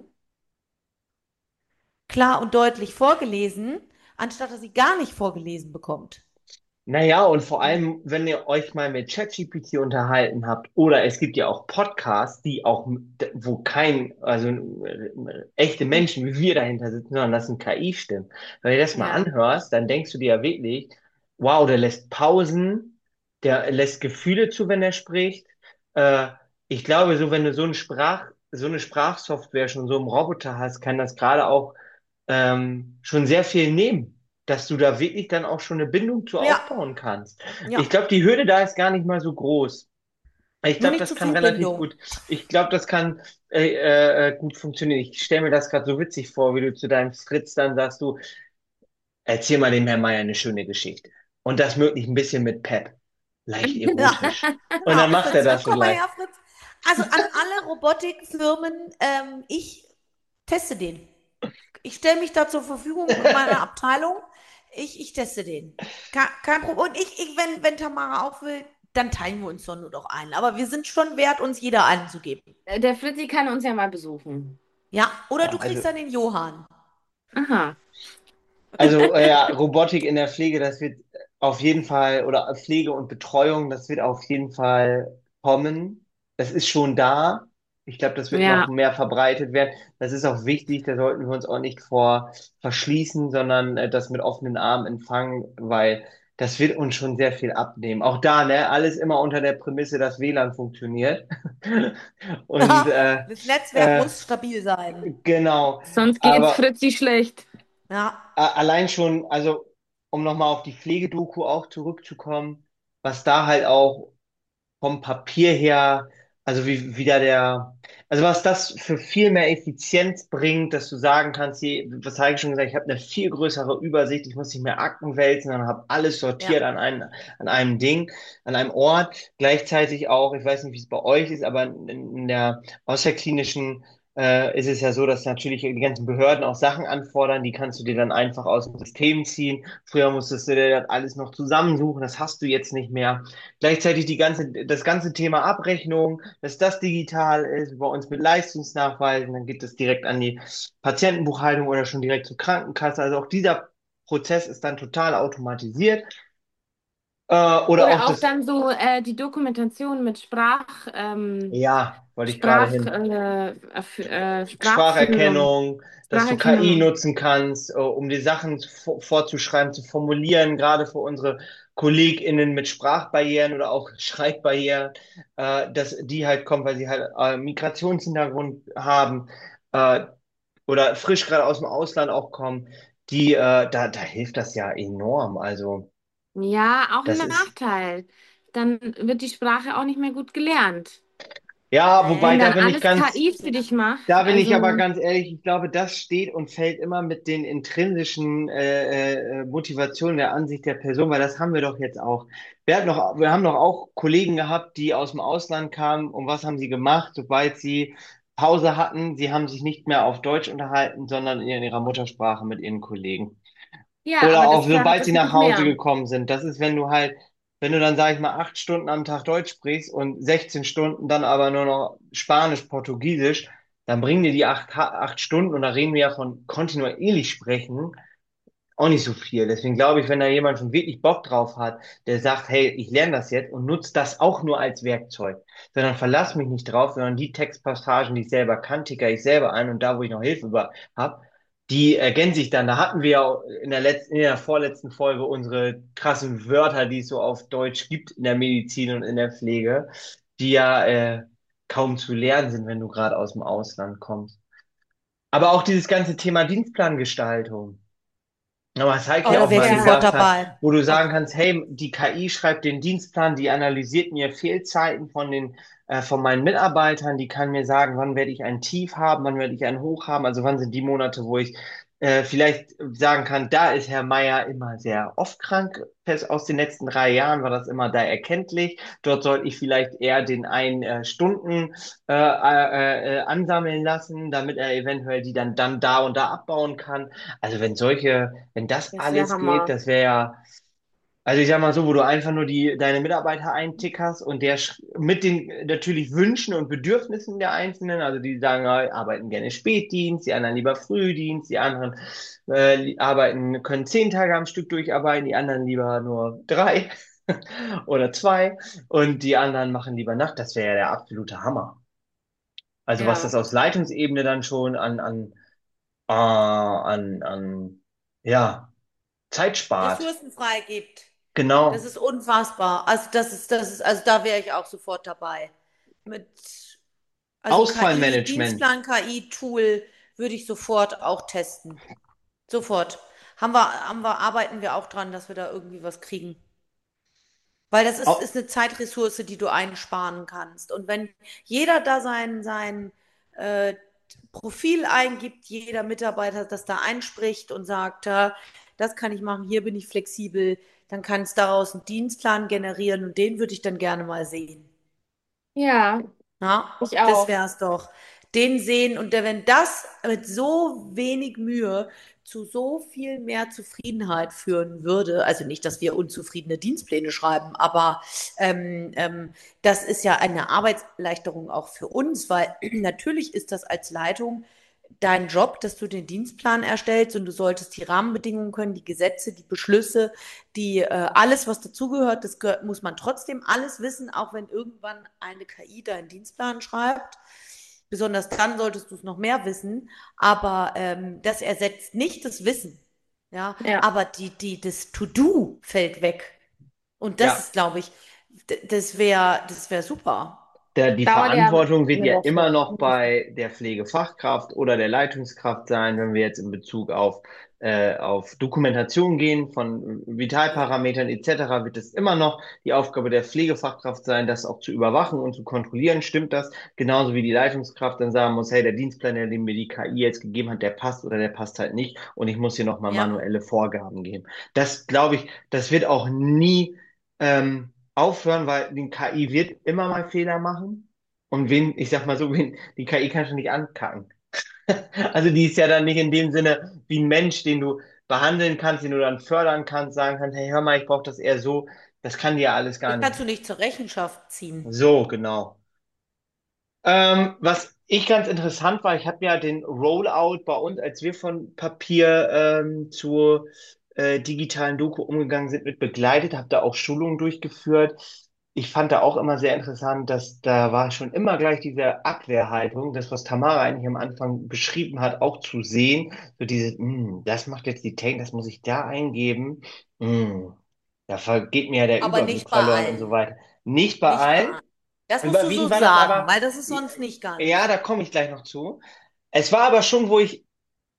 klar und deutlich vorgelesen, anstatt dass sie gar nicht vorgelesen bekommt. Naja, und vor allem, wenn ihr euch mal mit ChatGPT unterhalten habt, oder es gibt ja auch Podcasts, die auch, wo kein, also äh, echte Menschen wie wir dahinter sitzen, sondern das sind K I-Stimmen. Wenn du das mal ja. anhörst, dann denkst du dir ja wirklich, wow, der lässt Pausen, der lässt Gefühle zu, wenn er spricht. Äh, Ich glaube, so wenn du so eine Sprach, so eine Sprachsoftware schon so im Roboter hast, kann das gerade auch ähm, schon sehr viel nehmen, dass du da wirklich dann auch schon eine Bindung zu Ja, aufbauen kannst. Ich ja, glaube, die Hürde da ist gar nicht mal so groß. Ich nur glaube, nicht das zu kann viel relativ Bindung. gut, ich glaube, das kann äh, äh, äh, gut funktionieren. Ich stelle mir das gerade so witzig vor, wie du zu deinem Fritz dann sagst, du, erzähl mal dem Herrn Meier eine schöne Geschichte. Und das möglich ein bisschen mit Pep. Leicht Ja, erotisch. Und genau, dann macht er Fritz, dann das komm mal vielleicht. her, Fritz. Also an alle Robotikfirmen, ähm, ich teste den. Ich stelle mich da zur Verfügung mit meiner Abteilung. Ich, ich teste den. Kein, kein Problem. Und ich, ich wenn, wenn Tamara auch will, dann teilen wir uns doch nur doch ein. Aber wir sind schon wert, uns jeder einen zu geben. Der Fritzi kann uns ja mal besuchen. Ja, oder Ja, du also, kriegst dann den Johann. Aha. also äh, ja, Robotik in der Pflege, das wird auf jeden Fall, oder Pflege und Betreuung, das wird auf jeden Fall kommen. Das ist schon da. Ich glaube, das wird noch Ja, mehr verbreitet werden. Das ist auch wichtig, da sollten wir uns auch nicht vor verschließen, sondern äh, das mit offenen Armen empfangen, weil das wird uns schon sehr viel abnehmen. Auch da, ne, alles immer unter der Prämisse, dass W L A N funktioniert. Und äh, Das Netzwerk äh, muss stabil sein. genau. sonst geht's Aber Fritzi schlecht. Ja, äh, allein schon, also um nochmal auf die Pflegedoku auch zurückzukommen, was da halt auch vom Papier her, also wie wieder der, also was das für viel mehr Effizienz bringt, dass du sagen kannst, hier, was habe ich schon gesagt, ich habe eine viel größere Übersicht, ich muss nicht mehr Akten wälzen, sondern habe alles ja. sortiert an einem, an einem Ding, an einem Ort. Gleichzeitig auch, ich weiß nicht, wie es bei euch ist, aber in, in der außerklinischen äh, ist es ja so, dass natürlich die ganzen Behörden auch Sachen anfordern, die kannst du dir dann einfach aus dem System ziehen. Früher musstest du dir das alles noch zusammensuchen, das hast du jetzt nicht mehr. Gleichzeitig die ganze, das ganze Thema Abrechnung, dass das digital ist, bei uns mit Leistungsnachweisen, dann geht es direkt an die Patientenbuchhaltung oder schon direkt zur Krankenkasse. Also auch dieser Prozess ist dann total automatisiert. Äh, oder auch Oder auch das, dann so äh, die Dokumentation mit Sprach, ähm, ja, wollte ich gerade Sprach, hin. äh, Erf- äh, Sprachfindung, Sprcherkennung, dass du K I Spracherkennung. nutzen kannst, äh, um die Sachen vo- vorzuschreiben, zu formulieren, gerade für unsere KollegInnen mit Sprachbarrieren oder auch Schreibbarrieren, äh, dass die halt kommen, weil sie halt äh, Migrationshintergrund haben, äh, oder frisch gerade aus dem Ausland auch kommen, die, äh, da, da hilft das ja enorm. Also, Ja, auch ein das ist, Nachteil. Dann wird die Sprache auch nicht mehr gut gelernt. ja, wobei, Wenn Nee, da dann bin ich alles ganz, K I für dich macht, Da bin ich aber also ganz ehrlich, ich glaube, das steht und fällt immer mit den intrinsischen äh, äh, Motivationen der Ansicht der Person, weil das haben wir doch jetzt auch. Wir hatten noch, wir haben doch auch Kollegen gehabt, die aus dem Ausland kamen und was haben sie gemacht, sobald sie Pause hatten? Sie haben sich nicht mehr auf Deutsch unterhalten, sondern in ihrer Muttersprache mit ihren Kollegen. ja, Oder aber auch das sobald fördert sie das nach noch Hause mehr. gekommen sind. Das ist, wenn du halt, wenn du dann, sag ich mal, acht Stunden am Tag Deutsch sprichst und sechzehn Stunden dann aber nur noch Spanisch, Portugiesisch, dann bringen dir die acht, Ha- acht Stunden, und da reden wir ja von kontinuierlich sprechen, auch nicht so viel. Deswegen glaube ich, wenn da jemand schon wirklich Bock drauf hat, der sagt, hey, ich lerne das jetzt und nutze das auch nur als Werkzeug, sondern verlass mich nicht drauf, sondern die Textpassagen, die ich selber kann, ticker ich selber ein, und da, wo ich noch Hilfe über habe, die ergänze ich dann. Da hatten wir ja in der letzten, in der vorletzten Folge unsere krassen Wörter, die es so auf Deutsch gibt in der Medizin und in der Pflege, die ja äh, kaum zu lernen sind, wenn du gerade aus dem Ausland kommst. Aber auch dieses ganze Thema Dienstplangestaltung. Aber was Heike oh, ja da auch wäre ich mal Ja, sofort gesagt hat, dabei. wo du Oh, sagen kannst, hey, die K I schreibt den Dienstplan, die analysiert mir Fehlzeiten von den, äh, von meinen Mitarbeitern, die kann mir sagen, wann werde ich ein Tief haben, wann werde ich ein Hoch haben, also wann sind die Monate, wo ich äh, vielleicht sagen kann, da ist Herr Meier immer sehr oft krank. Fest aus den letzten drei Jahren war das immer da erkenntlich. Dort sollte ich vielleicht eher den einen äh, Stunden äh, äh, äh, ansammeln lassen, damit er eventuell die dann, dann da und da abbauen kann. Also wenn solche, wenn das das wäre alles geht, Hammer. das wäre ja, also ich sag mal so, wo du einfach nur die, deine Mitarbeiter eintickerst und der sch- mit den natürlich Wünschen und Bedürfnissen der Einzelnen, also die sagen, ja, arbeiten gerne Spätdienst, die anderen lieber Frühdienst, die anderen äh, li- arbeiten, können zehn Tage am Stück durcharbeiten, die anderen lieber nur drei oder zwei, und die anderen machen lieber Nacht. Das wäre ja der absolute Hammer. Also was Ja. das aus Leitungsebene dann schon an, an, äh, an, an, ja, Zeit spart. Ressourcen freigibt. Das Genau. ist unfassbar. Also das ist, das ist, also da wäre ich auch sofort dabei. Mit, also K I, Ausfallmanagement. Dienstplan K I-Tool würde ich sofort auch testen. Sofort. Haben wir, haben wir, arbeiten wir auch dran, dass wir da irgendwie was kriegen. Weil das ist, Au- ist eine Zeitressource, die du einsparen kannst. Und wenn jeder da sein, sein äh, Profil eingibt, jeder Mitarbeiter das da einspricht und sagt, ja, das kann ich machen, hier bin ich flexibel, dann kann es daraus einen Dienstplan generieren und den würde ich dann gerne mal sehen. Ja, Ja, ich das auch. wär's doch. Den sehen und der, wenn das mit so wenig Mühe zu so viel mehr Zufriedenheit führen würde, also nicht, dass wir unzufriedene Dienstpläne schreiben, aber ähm, ähm, das ist ja eine Arbeitserleichterung auch für uns, weil natürlich ist das als Leitung dein Job, dass du den Dienstplan erstellst und du solltest die Rahmenbedingungen können, die Gesetze, die Beschlüsse, die äh, alles, was dazugehört, das gehört, muss man trotzdem alles wissen, auch wenn irgendwann eine K I deinen Dienstplan schreibt. Besonders dann solltest du es noch mehr wissen. Aber ähm, das ersetzt nicht das Wissen. Ja, Ja, aber die, die, das To-Do fällt weg. Und das Ja, ist, glaube ich, d- das wäre, das wäre super. der, die dauert ja Verantwortung wird eine ja immer Woche. noch bei der Pflegefachkraft oder der Leitungskraft sein, wenn wir jetzt in Bezug auf, äh, auf Dokumentation gehen von Ja. Vitalparametern et cetera, wird es immer noch die Aufgabe der Pflegefachkraft sein, das auch zu überwachen und zu kontrollieren. Stimmt das? Genauso wie die Leitungskraft dann sagen muss, hey, der Dienstplan, den mir die K I jetzt gegeben hat, der passt oder der passt halt nicht und ich muss hier nochmal Ja. manuelle Vorgaben geben. Das glaube ich, das wird auch nie ähm, aufhören, weil die K I wird immer mal Fehler machen. Und wen, ich sag mal so, wen, die K I kannst du nicht ankacken. Also die ist ja dann nicht in dem Sinne wie ein Mensch, den du behandeln kannst, den du dann fördern kannst, sagen kannst, hey, hör mal, ich brauche das eher so. Das kann die ja alles gar Den nicht. kannst du nicht zur Rechenschaft ziehen. So, genau. Ähm, was ich ganz interessant war, ich habe ja den Rollout bei uns, als wir von Papier ähm, zur äh, digitalen Doku umgegangen sind, mit begleitet, habe da auch Schulungen durchgeführt. Ich fand da auch immer sehr interessant, dass da war schon immer gleich diese Abwehrhaltung, das, was Tamara eigentlich am Anfang beschrieben hat, auch zu sehen. So diese, "Hm, das macht jetzt die Technik, das muss ich da eingeben. Hm, da vergeht mir ja der Aber nicht Überblick bei verloren und so allen. weiter. Nicht bei Nicht bei allen. allen. Das musst du so Überwiegend war das sagen, aber, weil das ist sonst nicht ja, ganz. da komme ich gleich noch zu. Es war aber schon, wo ich,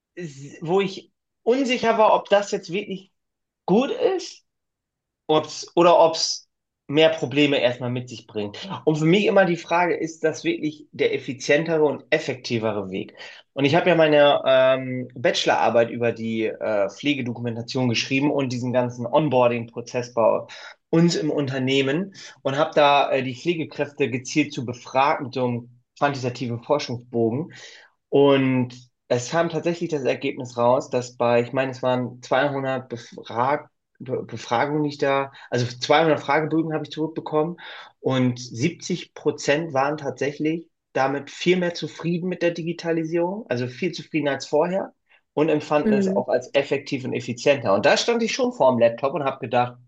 wo ich unsicher war, ob das jetzt wirklich gut ist, ob's, oder ob es mehr Probleme erstmal mit sich bringt. Und für mich immer die Frage, ist das wirklich der effizientere und effektivere Weg? Und ich habe ja meine ähm, Bachelorarbeit über die äh, Pflegedokumentation geschrieben und diesen ganzen Onboarding-Prozess bei uns im Unternehmen und habe da äh, die Pflegekräfte gezielt zu befragen, so einem quantitativen Forschungsbogen. Und es kam tatsächlich das Ergebnis raus, dass bei, ich meine, es waren zweihundert Befrag Be Befragungen, die ich da, also zweihundert Fragebögen habe ich zurückbekommen und siebzig Prozent waren tatsächlich damit viel mehr zufrieden mit der Digitalisierung, also viel zufriedener als vorher und empfanden es Mhm. auch als effektiv und effizienter. Und da stand ich schon vor dem Laptop und habe gedacht,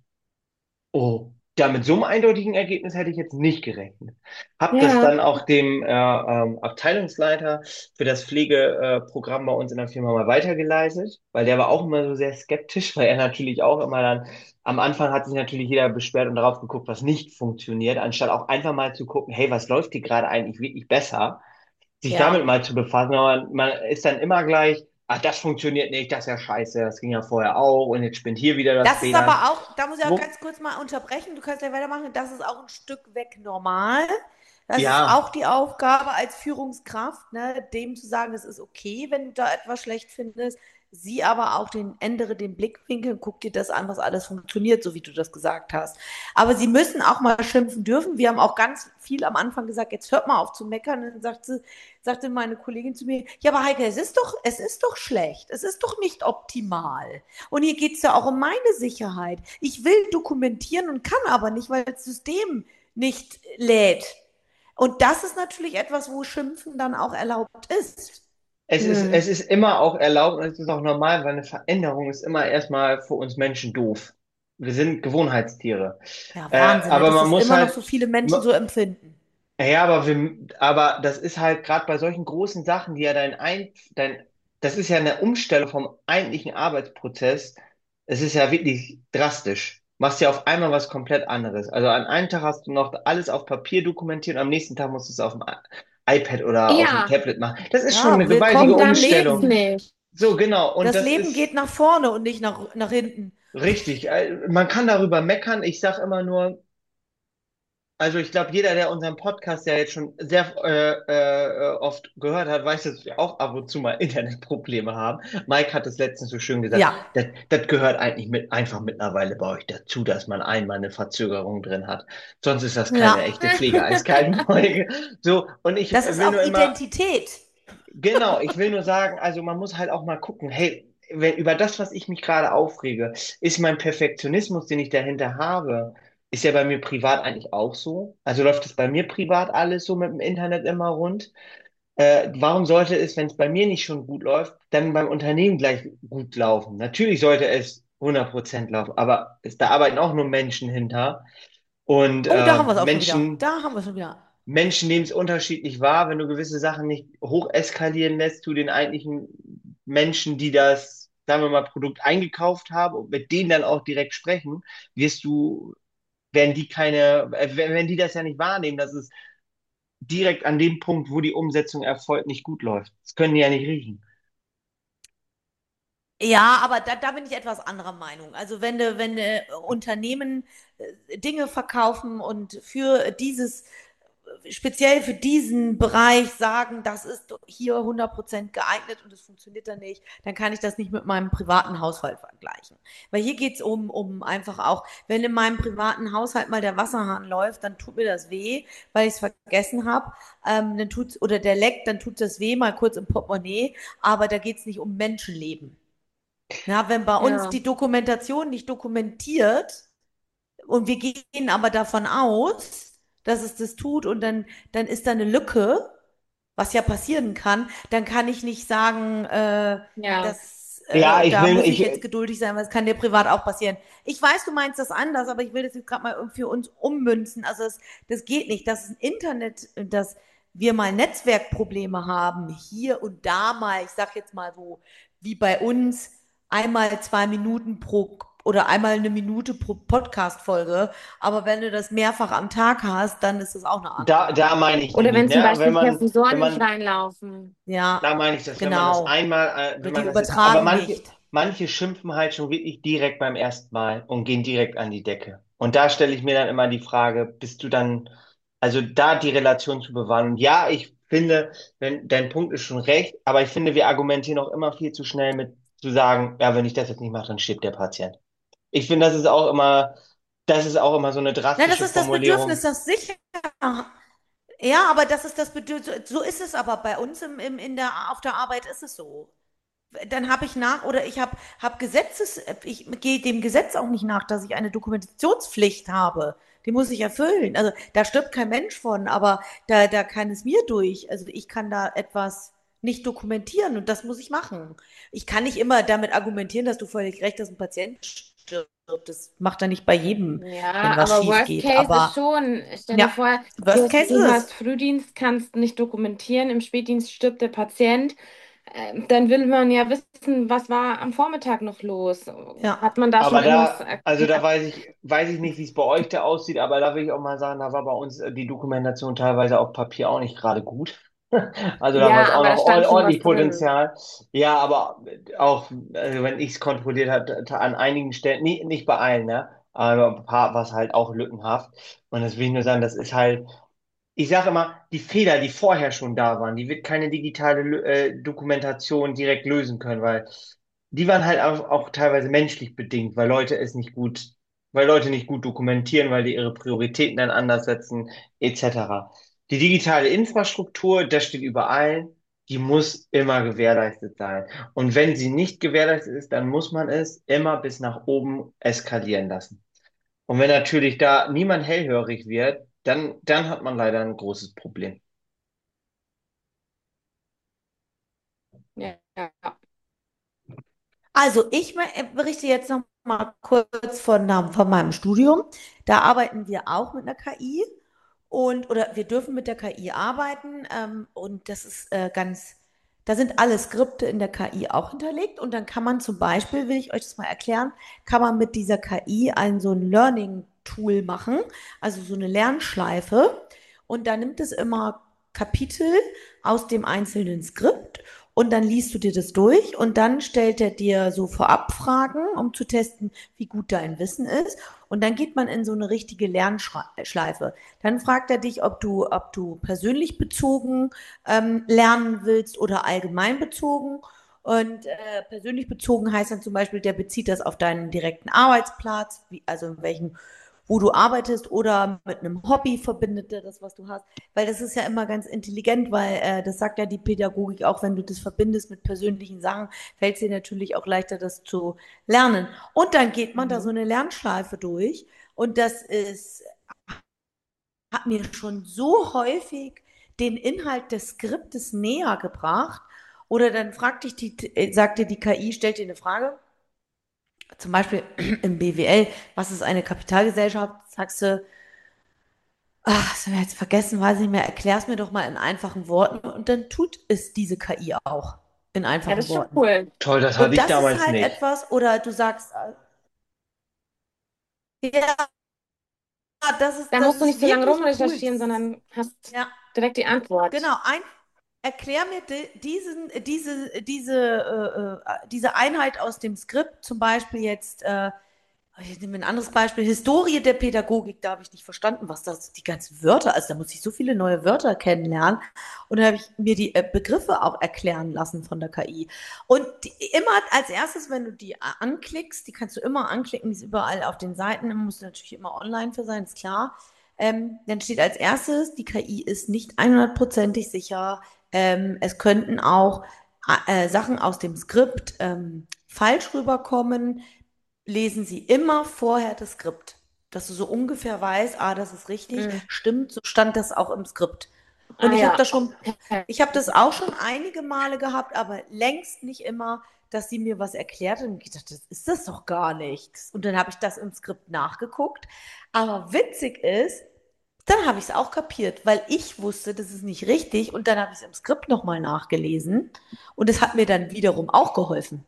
oh, da mit so einem eindeutigen Ergebnis hätte ich jetzt nicht gerechnet. Hab das Ja, dann auch dem äh, ähm, Abteilungsleiter für das Pflegeprogramm bei uns in der Firma mal weitergeleitet, weil der war auch immer so sehr skeptisch, weil er natürlich auch immer dann, am Anfang hat sich natürlich jeder beschwert und darauf geguckt, was nicht funktioniert, anstatt auch einfach mal zu gucken, hey, was läuft hier gerade eigentlich wirklich besser, sich damit Ja. mal zu befassen, aber man, man ist dann immer gleich, ach, das funktioniert nicht, das ist ja scheiße, das ging ja vorher auch und jetzt spinnt hier wieder das Das ist WLAN. aber auch, da muss ich auch Wo, ganz kurz mal unterbrechen, du kannst ja weitermachen, das ist auch ein Stück weg normal. Das ist ja. auch die Aufgabe als Führungskraft, ne, dem zu sagen, es ist okay, wenn du da etwas schlecht findest. Sie aber auch den, ändere den Blickwinkel, guck dir das an, was alles funktioniert, so wie du das gesagt hast. Aber sie müssen auch mal schimpfen dürfen. Wir haben auch ganz viel am Anfang gesagt, jetzt hört mal auf zu meckern. Und dann sagt sie, sagte meine Kollegin zu mir, ja, aber Heike, es ist doch, es ist doch schlecht. Es ist doch nicht optimal. Und hier geht es ja auch um meine Sicherheit. Ich will dokumentieren und kann aber nicht, weil das System nicht lädt. Und das ist natürlich etwas, wo Schimpfen dann auch erlaubt ist. Es ist, mhm. es ist immer auch erlaubt und es ist auch normal, weil eine Veränderung ist immer erstmal für uns Menschen doof. Wir sind Gewohnheitstiere. Ja, Äh, Wahnsinn, ne? aber Dass man das muss immer noch halt, so viele Menschen so empfinden. ja, aber wir, aber das ist halt gerade bei solchen großen Sachen, die ja dein ein, dein, das ist ja eine Umstellung vom eigentlichen Arbeitsprozess. Es ist ja wirklich drastisch. Machst ja auf einmal was komplett anderes. Also an einem Tag hast du noch alles auf Papier dokumentiert und am nächsten Tag musst du es auf dem I- iPad oder auf dem Ja, Tablet machen. Das ist schon Ja, eine gewaltige willkommen und im dann geht's Umstellung. Leben. nicht. So, genau. Und Das das Leben ist geht nach vorne und nicht nach, nach hinten. richtig. Äh, Man kann darüber meckern. Ich sage immer nur, also ich glaube, jeder, der unseren Podcast ja jetzt schon sehr äh, äh, oft gehört hat, weiß, dass wir auch ab und zu mal Internetprobleme haben. Mike hat es letztens so schön gesagt, Ja, das, das gehört eigentlich mit, einfach mittlerweile bei euch dazu, dass man einmal eine Verzögerung drin hat. Sonst ist das keine ja. echte Pflegeeiskaltenfolge. So, und ich Das ist will auch nur immer, Identität. genau, ich will nur sagen, also man muss halt auch mal gucken, hey, wenn, über das, was ich mich gerade aufrege, ist mein Perfektionismus, den ich dahinter habe, ist ja bei mir privat eigentlich auch so. Also läuft es bei mir privat alles so mit dem Internet immer rund. Äh, warum sollte es, wenn es bei mir nicht schon gut läuft, dann beim Unternehmen gleich gut laufen? Natürlich sollte es hundert Prozent laufen, aber es, da arbeiten auch nur Menschen hinter. Und Oh, da äh, haben wir es auch schon wieder. Menschen Da haben wir es schon wieder. Menschen nehmen es unterschiedlich wahr, wenn du gewisse Sachen nicht hoch eskalieren lässt zu den eigentlichen Menschen, die das, sagen wir mal, Produkt eingekauft haben und mit denen dann auch direkt sprechen, wirst du, werden die keine, äh, wenn, wenn die das ja nicht wahrnehmen, dass es direkt an dem Punkt, wo die Umsetzung erfolgt, nicht gut läuft. Das können die ja nicht riechen. Ja, aber da, da bin ich etwas anderer Meinung. Also wenn de, wenn de Unternehmen äh, Dinge verkaufen und für dieses, speziell für diesen Bereich sagen, das ist hier hundert Prozent geeignet und es funktioniert dann nicht, dann kann ich das nicht mit meinem privaten Haushalt vergleichen. Weil hier geht's um, um einfach auch, wenn in meinem privaten Haushalt mal der Wasserhahn läuft, dann tut mir das weh, weil ich es vergessen habe. Ähm, dann tut's, oder der leckt, dann tut das weh, mal kurz im Portemonnaie, aber da geht's nicht um Menschenleben. Ja, wenn bei uns Ja, die Dokumentation nicht dokumentiert und wir gehen aber davon aus, dass es das tut und dann, dann ist da eine Lücke, was ja passieren kann, dann kann ich nicht sagen, äh, ja, dass, Ja, äh, ich da will, muss ich ich, jetzt geduldig sein, weil es kann dir privat auch passieren. Ich weiß, du meinst das anders, aber ich will das jetzt gerade mal für uns ummünzen. Also das, das geht nicht. Das Internet, dass wir mal Netzwerkprobleme haben, hier und da mal, ich sag jetzt mal so, wie bei uns, einmal zwei Minuten pro oder einmal eine Minute pro Podcast-Folge. Aber wenn du das mehrfach am Tag hast, dann ist das auch eine andere da, da Nummer. meine ich oder nämlich, wenn zum ne? Beispiel Wenn die man, wenn Perfusoren nicht man reinlaufen. Ja, Da meine ich das, wenn man das genau. einmal, äh, wenn Oder die man das jetzt, aber übertragen manche, nicht. manche schimpfen halt schon wirklich direkt beim ersten Mal und gehen direkt an die Decke. Und da stelle ich mir dann immer die Frage, bist du dann, also da die Relation zu bewahren. Und ja, ich finde, wenn, dein Punkt ist schon recht, aber ich finde, wir argumentieren auch immer viel zu schnell mit zu sagen, ja, wenn ich das jetzt nicht mache, dann stirbt der Patient. Ich finde, das ist auch immer, das ist auch immer so eine Na, das drastische ist das Bedürfnis, Formulierung. das sicher. Ja, aber das ist das Bedürfnis. So ist es aber bei uns im, im, in der, auf der Arbeit ist es so. Dann habe ich nach oder ich habe hab Gesetzes, ich gehe dem Gesetz auch nicht nach, dass ich eine Dokumentationspflicht habe. Die muss ich erfüllen. Also da stirbt kein Mensch von, aber da, da kann es mir durch. Also ich kann da etwas nicht dokumentieren und das muss ich machen. Ich kann nicht immer damit argumentieren, dass du völlig recht hast, ein Patient stirbt. Das macht er nicht bei jedem, wenn Ja, was aber schief Worst geht. Case ist Aber schon, stell dir ja, vor, du Worst hast, Case du ist hast es. Frühdienst, kannst nicht dokumentieren, im Spätdienst stirbt der Patient. Ähm, dann will man ja wissen, was war am Vormittag noch los? Ja. Hat man da schon Aber irgendwas da, also da erklärt? weiß ich, weiß ich nicht, wie es bei euch da aussieht, aber da will ich auch mal sagen, da war bei uns äh, die Dokumentation teilweise auf Papier auch nicht gerade gut. Also da war es Ja, auch aber noch da ord- stand schon was ordentlich drin. Potenzial. Ja, aber auch, also wenn ich es kontrolliert habe, an einigen Stellen, nicht, nicht bei allen, ne? Aber ein paar war es halt auch lückenhaft. Und das will ich nur sagen, das ist halt, ich sage immer, die Fehler, die vorher schon da waren, die wird keine digitale Lö- äh, Dokumentation direkt lösen können, weil die waren halt auch, auch teilweise menschlich bedingt, weil Leute es nicht gut, weil Leute nicht gut dokumentieren, weil die ihre Prioritäten dann anders setzen, et cetera. Die digitale Infrastruktur, das steht über allen, die muss immer gewährleistet sein. Und wenn sie nicht gewährleistet ist, dann muss man es immer bis nach oben eskalieren lassen. Und wenn natürlich da niemand hellhörig wird, dann, dann hat man leider ein großes Problem. Ja, ja. Also ich me- äh, berichte jetzt noch mal kurz von, ähm, von meinem Studium. Da arbeiten wir auch mit einer K I und oder wir dürfen mit der K I arbeiten ähm, und das ist äh, ganz, da sind alle Skripte in der K I auch hinterlegt und dann kann man zum Beispiel, will ich euch das mal erklären, kann man mit dieser K I ein so ein Learning Tool machen, also so eine Lernschleife und da nimmt es immer Kapitel aus dem einzelnen Skript und dann liest du dir das durch und dann stellt er dir so Vorabfragen, um zu testen, wie gut dein Wissen ist. Und dann geht man in so eine richtige Lernschleife. Dann fragt er dich, ob du, ob du persönlich bezogen ähm, lernen willst oder allgemein bezogen. Und äh, persönlich bezogen heißt dann zum Beispiel, der bezieht das auf deinen direkten Arbeitsplatz, wie, also in welchem wo du arbeitest oder mit einem Hobby verbindet er das, was du hast. Weil das ist ja immer ganz intelligent, weil äh, das sagt ja die Pädagogik auch, wenn du das verbindest mit persönlichen Sachen, fällt es dir natürlich auch leichter, das zu lernen. Und dann geht man da so Mhm. eine Lernschleife durch und das ist, hat mir schon so häufig den Inhalt des Skriptes näher gebracht. Oder dann fragt dich die, äh, sagt dir die K I, stellt dir eine Frage, zum Beispiel im B W L, was ist eine Kapitalgesellschaft? Sagst du, ach, das haben wir jetzt vergessen, weiß nicht mehr. Erklär es mir doch mal in einfachen Worten und dann tut es diese K I auch in Ja, das einfachen ist schon Worten. cool. Toll, das hatte Und ich das ist damals halt nicht. etwas, oder du sagst, äh, ja, das ist, Da das musst du nicht ist so lange wirklich cool. rumrecherchieren, Dieses, sondern hast ja, direkt die Antwort. genau. Ein, erklär mir di- diesen, diese, diese, äh, äh, diese Einheit aus dem Skript, zum Beispiel jetzt, äh, ich nehme ein anderes Beispiel, Historie der Pädagogik, da habe ich nicht verstanden, was das, die ganzen Wörter, also da muss ich so viele neue Wörter kennenlernen. Und da habe ich mir die äh, Begriffe auch erklären lassen von der K I. Und die, immer als erstes, wenn du die anklickst, die kannst du immer anklicken, die ist überall auf den Seiten, musst du natürlich immer online für sein, ist klar. Ähm, dann steht als erstes, die K I ist nicht hundertprozentig sicher. Ähm, es könnten auch äh, Sachen aus dem Skript ähm, falsch rüberkommen. Lesen Sie immer vorher das Skript, dass du so ungefähr weißt, ah, das ist richtig, Mhm. stimmt, so stand das auch im Skript. Und Ah ich habe ja. das schon, ich habe das auch schon einige Male gehabt, aber längst nicht immer, dass sie mir was erklärt hat und ich dachte, das ist das doch gar nichts. Und dann habe ich das im Skript nachgeguckt. Aber witzig ist, dann habe ich es auch kapiert, weil ich wusste, das ist nicht richtig und dann habe ich es im Skript nochmal nachgelesen und es hat mir dann wiederum auch geholfen.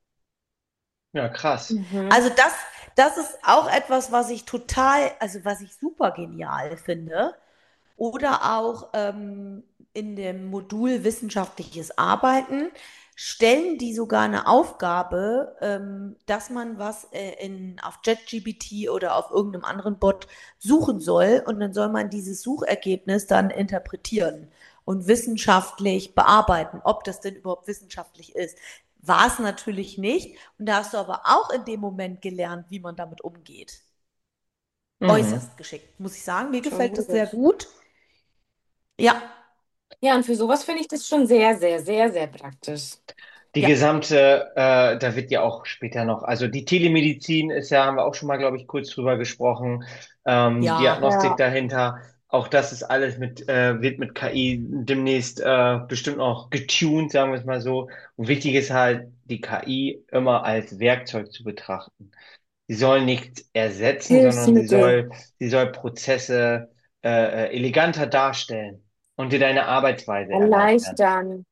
Ja, krass. Mhm. Also das, das ist auch etwas, was ich total, also was ich super genial finde. Oder auch ähm, in dem Modul wissenschaftliches Arbeiten stellen die sogar eine Aufgabe, ähm, dass man was äh, in, auf ChatGPT oder auf irgendeinem anderen Bot suchen soll und dann soll man dieses Suchergebnis dann interpretieren und wissenschaftlich bearbeiten, ob das denn überhaupt wissenschaftlich ist. War es natürlich nicht. Und da hast du aber auch in dem Moment gelernt, wie man damit umgeht. Mhm. Äußerst geschickt, muss ich sagen. Mir Schon gefällt das sehr gut. gut. Ja, Ja, und für sowas finde ich das schon sehr, sehr, sehr, sehr praktisch. Die ja, gesamte, äh, da wird ja auch später noch, also die Telemedizin ist ja, haben wir auch schon mal, glaube ich, kurz drüber gesprochen, ähm, ja. Diagnostik Ja. dahinter, auch das ist alles mit, äh, wird mit K I demnächst äh, bestimmt noch getuned, sagen wir es mal so. Und wichtig ist halt, die K I immer als Werkzeug zu betrachten. Sie soll nichts ersetzen, sondern sie Hilfsmittel. soll, sie soll Prozesse äh, äh, eleganter darstellen und dir deine Arbeitsweise erleichtern. Erleichtern.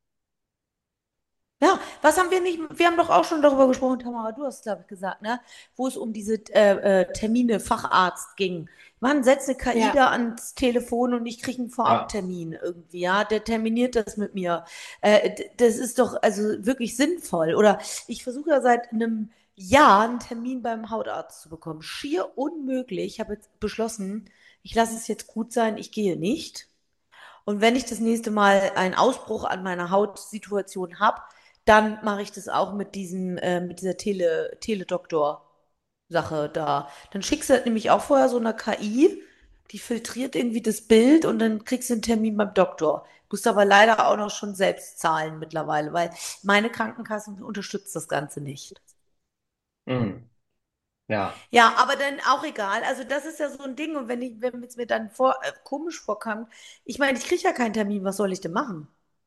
Ja, was haben wir nicht, wir haben doch auch schon darüber gesprochen, Tamara, du hast, glaube ich, gesagt, ne, wo es um diese äh, äh, Termine Facharzt ging. Man setzt eine K I Ja. da ans Telefon und ich kriege einen Ja. Vorabtermin irgendwie, ja, der terminiert das mit mir. Äh, d- das ist doch also wirklich sinnvoll. Oder ich versuche ja seit einem Jahr einen Termin beim Hautarzt zu bekommen. Schier unmöglich. Ich habe jetzt beschlossen, ich lasse es jetzt gut sein, ich gehe nicht. Und wenn ich das nächste Mal einen Ausbruch an meiner Hautsituation habe, dann mache ich das auch mit diesem, äh, mit dieser Tele, Teledoktor-Sache da. Dann schickst du halt nämlich auch vorher so eine K I, die filtriert irgendwie das Bild und dann kriegst du einen Termin beim Doktor. Musst aber leider auch noch schon selbst zahlen mittlerweile, weil meine Krankenkasse unterstützt das Ganze nicht. Mhm. Ja. Ja, aber dann auch egal. Also das ist ja so ein Ding. Und wenn ich, wenn es mir dann vor, äh, komisch vorkam, ich meine, ich kriege ja keinen Termin, was soll ich denn machen?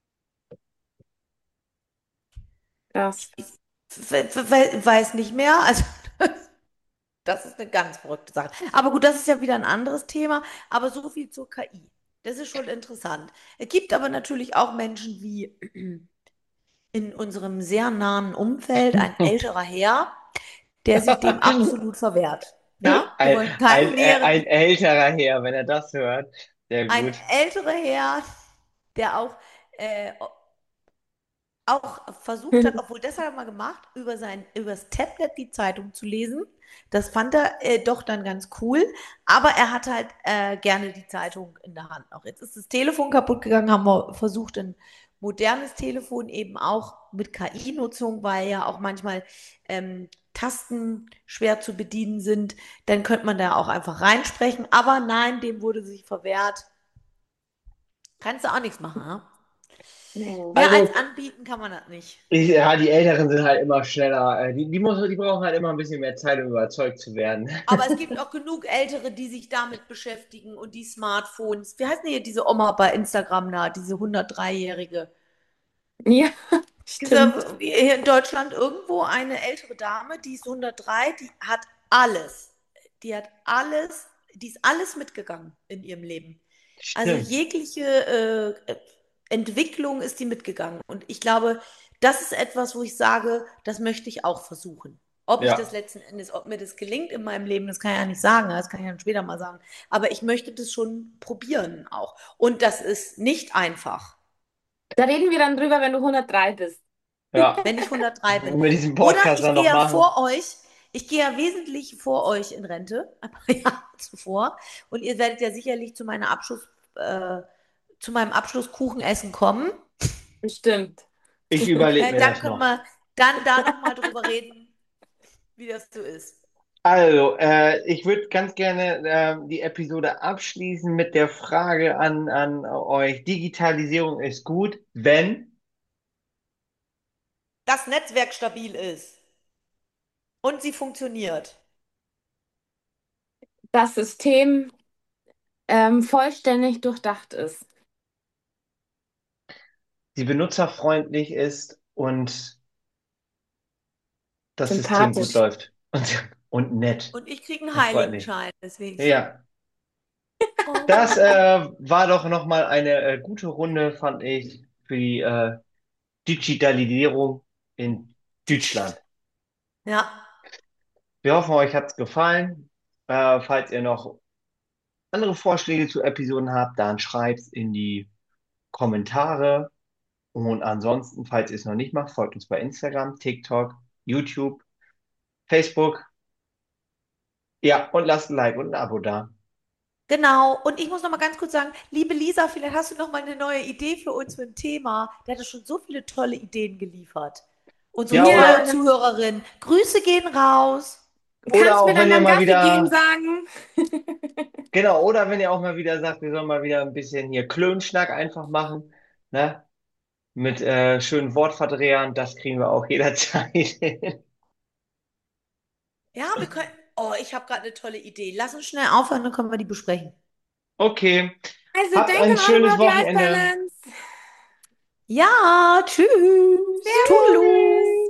Das. Ich we- we- weiß nicht mehr. Also, das ist eine ganz verrückte Sache. Aber gut, das ist ja wieder ein anderes Thema. Aber so viel zur K I. Das ist schon interessant. Es gibt aber natürlich auch Menschen wie in unserem sehr nahen Umfeld ein älterer Herr, der sich dem absolut verwehrt. Ja, wir Ein, wollen ein, keinen äh, näheren. ein älterer Herr, wenn er das hört. Sehr Ein gut. älterer Herr, der auch äh, auch versucht hat, obwohl das hat er mal gemacht, über sein, übers Tablet die Zeitung zu lesen. Das fand er äh, doch dann ganz cool. Aber er hat halt äh, gerne die Zeitung in der Hand noch. Jetzt ist das Telefon kaputt gegangen, haben wir versucht, ein modernes Telefon eben auch mit K I-Nutzung, weil ja auch manchmal ähm, Tasten schwer zu bedienen sind. Dann könnte man da auch einfach reinsprechen. Aber nein, dem wurde sich verwehrt. Kannst du auch nichts machen, ne? Nee. Mehr als Also, anbieten kann man das nicht. ich, ja, die Älteren sind halt immer schneller. äh, Die, die, muss, die brauchen halt immer ein bisschen mehr Zeit, um überzeugt zu werden. Aber es gibt auch genug Ältere, die sich damit beschäftigen und die Smartphones. Wie heißt denn hier diese Oma bei Instagram da, diese hundertdreijährige? Ja, Gibt es stimmt. hier in Deutschland irgendwo eine ältere Dame, die ist hundertdrei, die hat alles. Die hat alles die ist alles mitgegangen in ihrem Leben. Also Stimmt. jegliche äh, Entwicklung ist die mitgegangen. Und ich glaube, das ist etwas, wo ich sage, das möchte ich auch versuchen. Ob ich das Ja, letzten Endes, ob mir das gelingt in meinem Leben, das kann ich ja nicht sagen, das kann ich dann später mal sagen. Aber ich möchte das schon probieren auch. Und das ist nicht einfach, Da reden wir dann drüber, wenn du hundertdrei bist. ja. wenn ich hundertdrei bin. Wenn wir diesen Oder Podcast ich dann gehe noch ja machen. vor euch, ich gehe ja wesentlich vor euch in Rente, ein paar Jahre zuvor. Und ihr werdet ja sicherlich zu meiner Abschluss, äh, zu meinem Abschlusskuchenessen kommen. Bestimmt. Ich überlege Äh, mir dann das können noch. wir dann da nochmal drüber reden, wie das so ist. Also, äh, ich würde ganz gerne äh, die Episode abschließen mit der Frage an, an euch. Digitalisierung ist gut, wenn Das Netzwerk stabil ist und sie funktioniert. Das System ähm, vollständig durchdacht ist. sie benutzerfreundlich ist und das System gut Sympathisch. läuft. Und, und nett. Und ich kriege einen Das freut mich. Heiligenschein, deswegen. Ja, das Oh. äh, war doch nochmal eine äh, gute Runde, fand ich, für die äh, Digitalisierung in Deutschland. Ja, Wir hoffen, euch hat's gefallen. Äh, falls ihr noch andere Vorschläge zu Episoden habt, dann schreibt's in die Kommentare. Und ansonsten, falls ihr es noch nicht macht, folgt uns bei Instagram, TikTok, YouTube, Facebook. Ja, und lasst ein Like und ein Abo da. genau. Und ich muss noch mal ganz kurz sagen, liebe Lisa, vielleicht hast du noch mal eine neue Idee für uns für ein Thema. Der hat schon so viele tolle Ideen geliefert. Unsere Ja, treue oder, Ja, Zuhörerin. Grüße gehen raus. oder kannst mir auch wenn dann ihr beim mal Gassi gehen wieder, sagen. genau, oder wenn ihr auch mal wieder sagt, wir sollen mal wieder ein bisschen hier Klönschnack einfach machen, ne? Mit äh, schönen Wortverdrehern, das kriegen wir auch jederzeit hin. Ja, wir können. Oh, ich habe gerade eine tolle Idee. Lass uns schnell aufhören, dann können wir die besprechen. Okay, Also habt denkt ein an eure schönes Wochenende. Work-Life-Balance. Ja, tschüss. Servus. Toodaloo.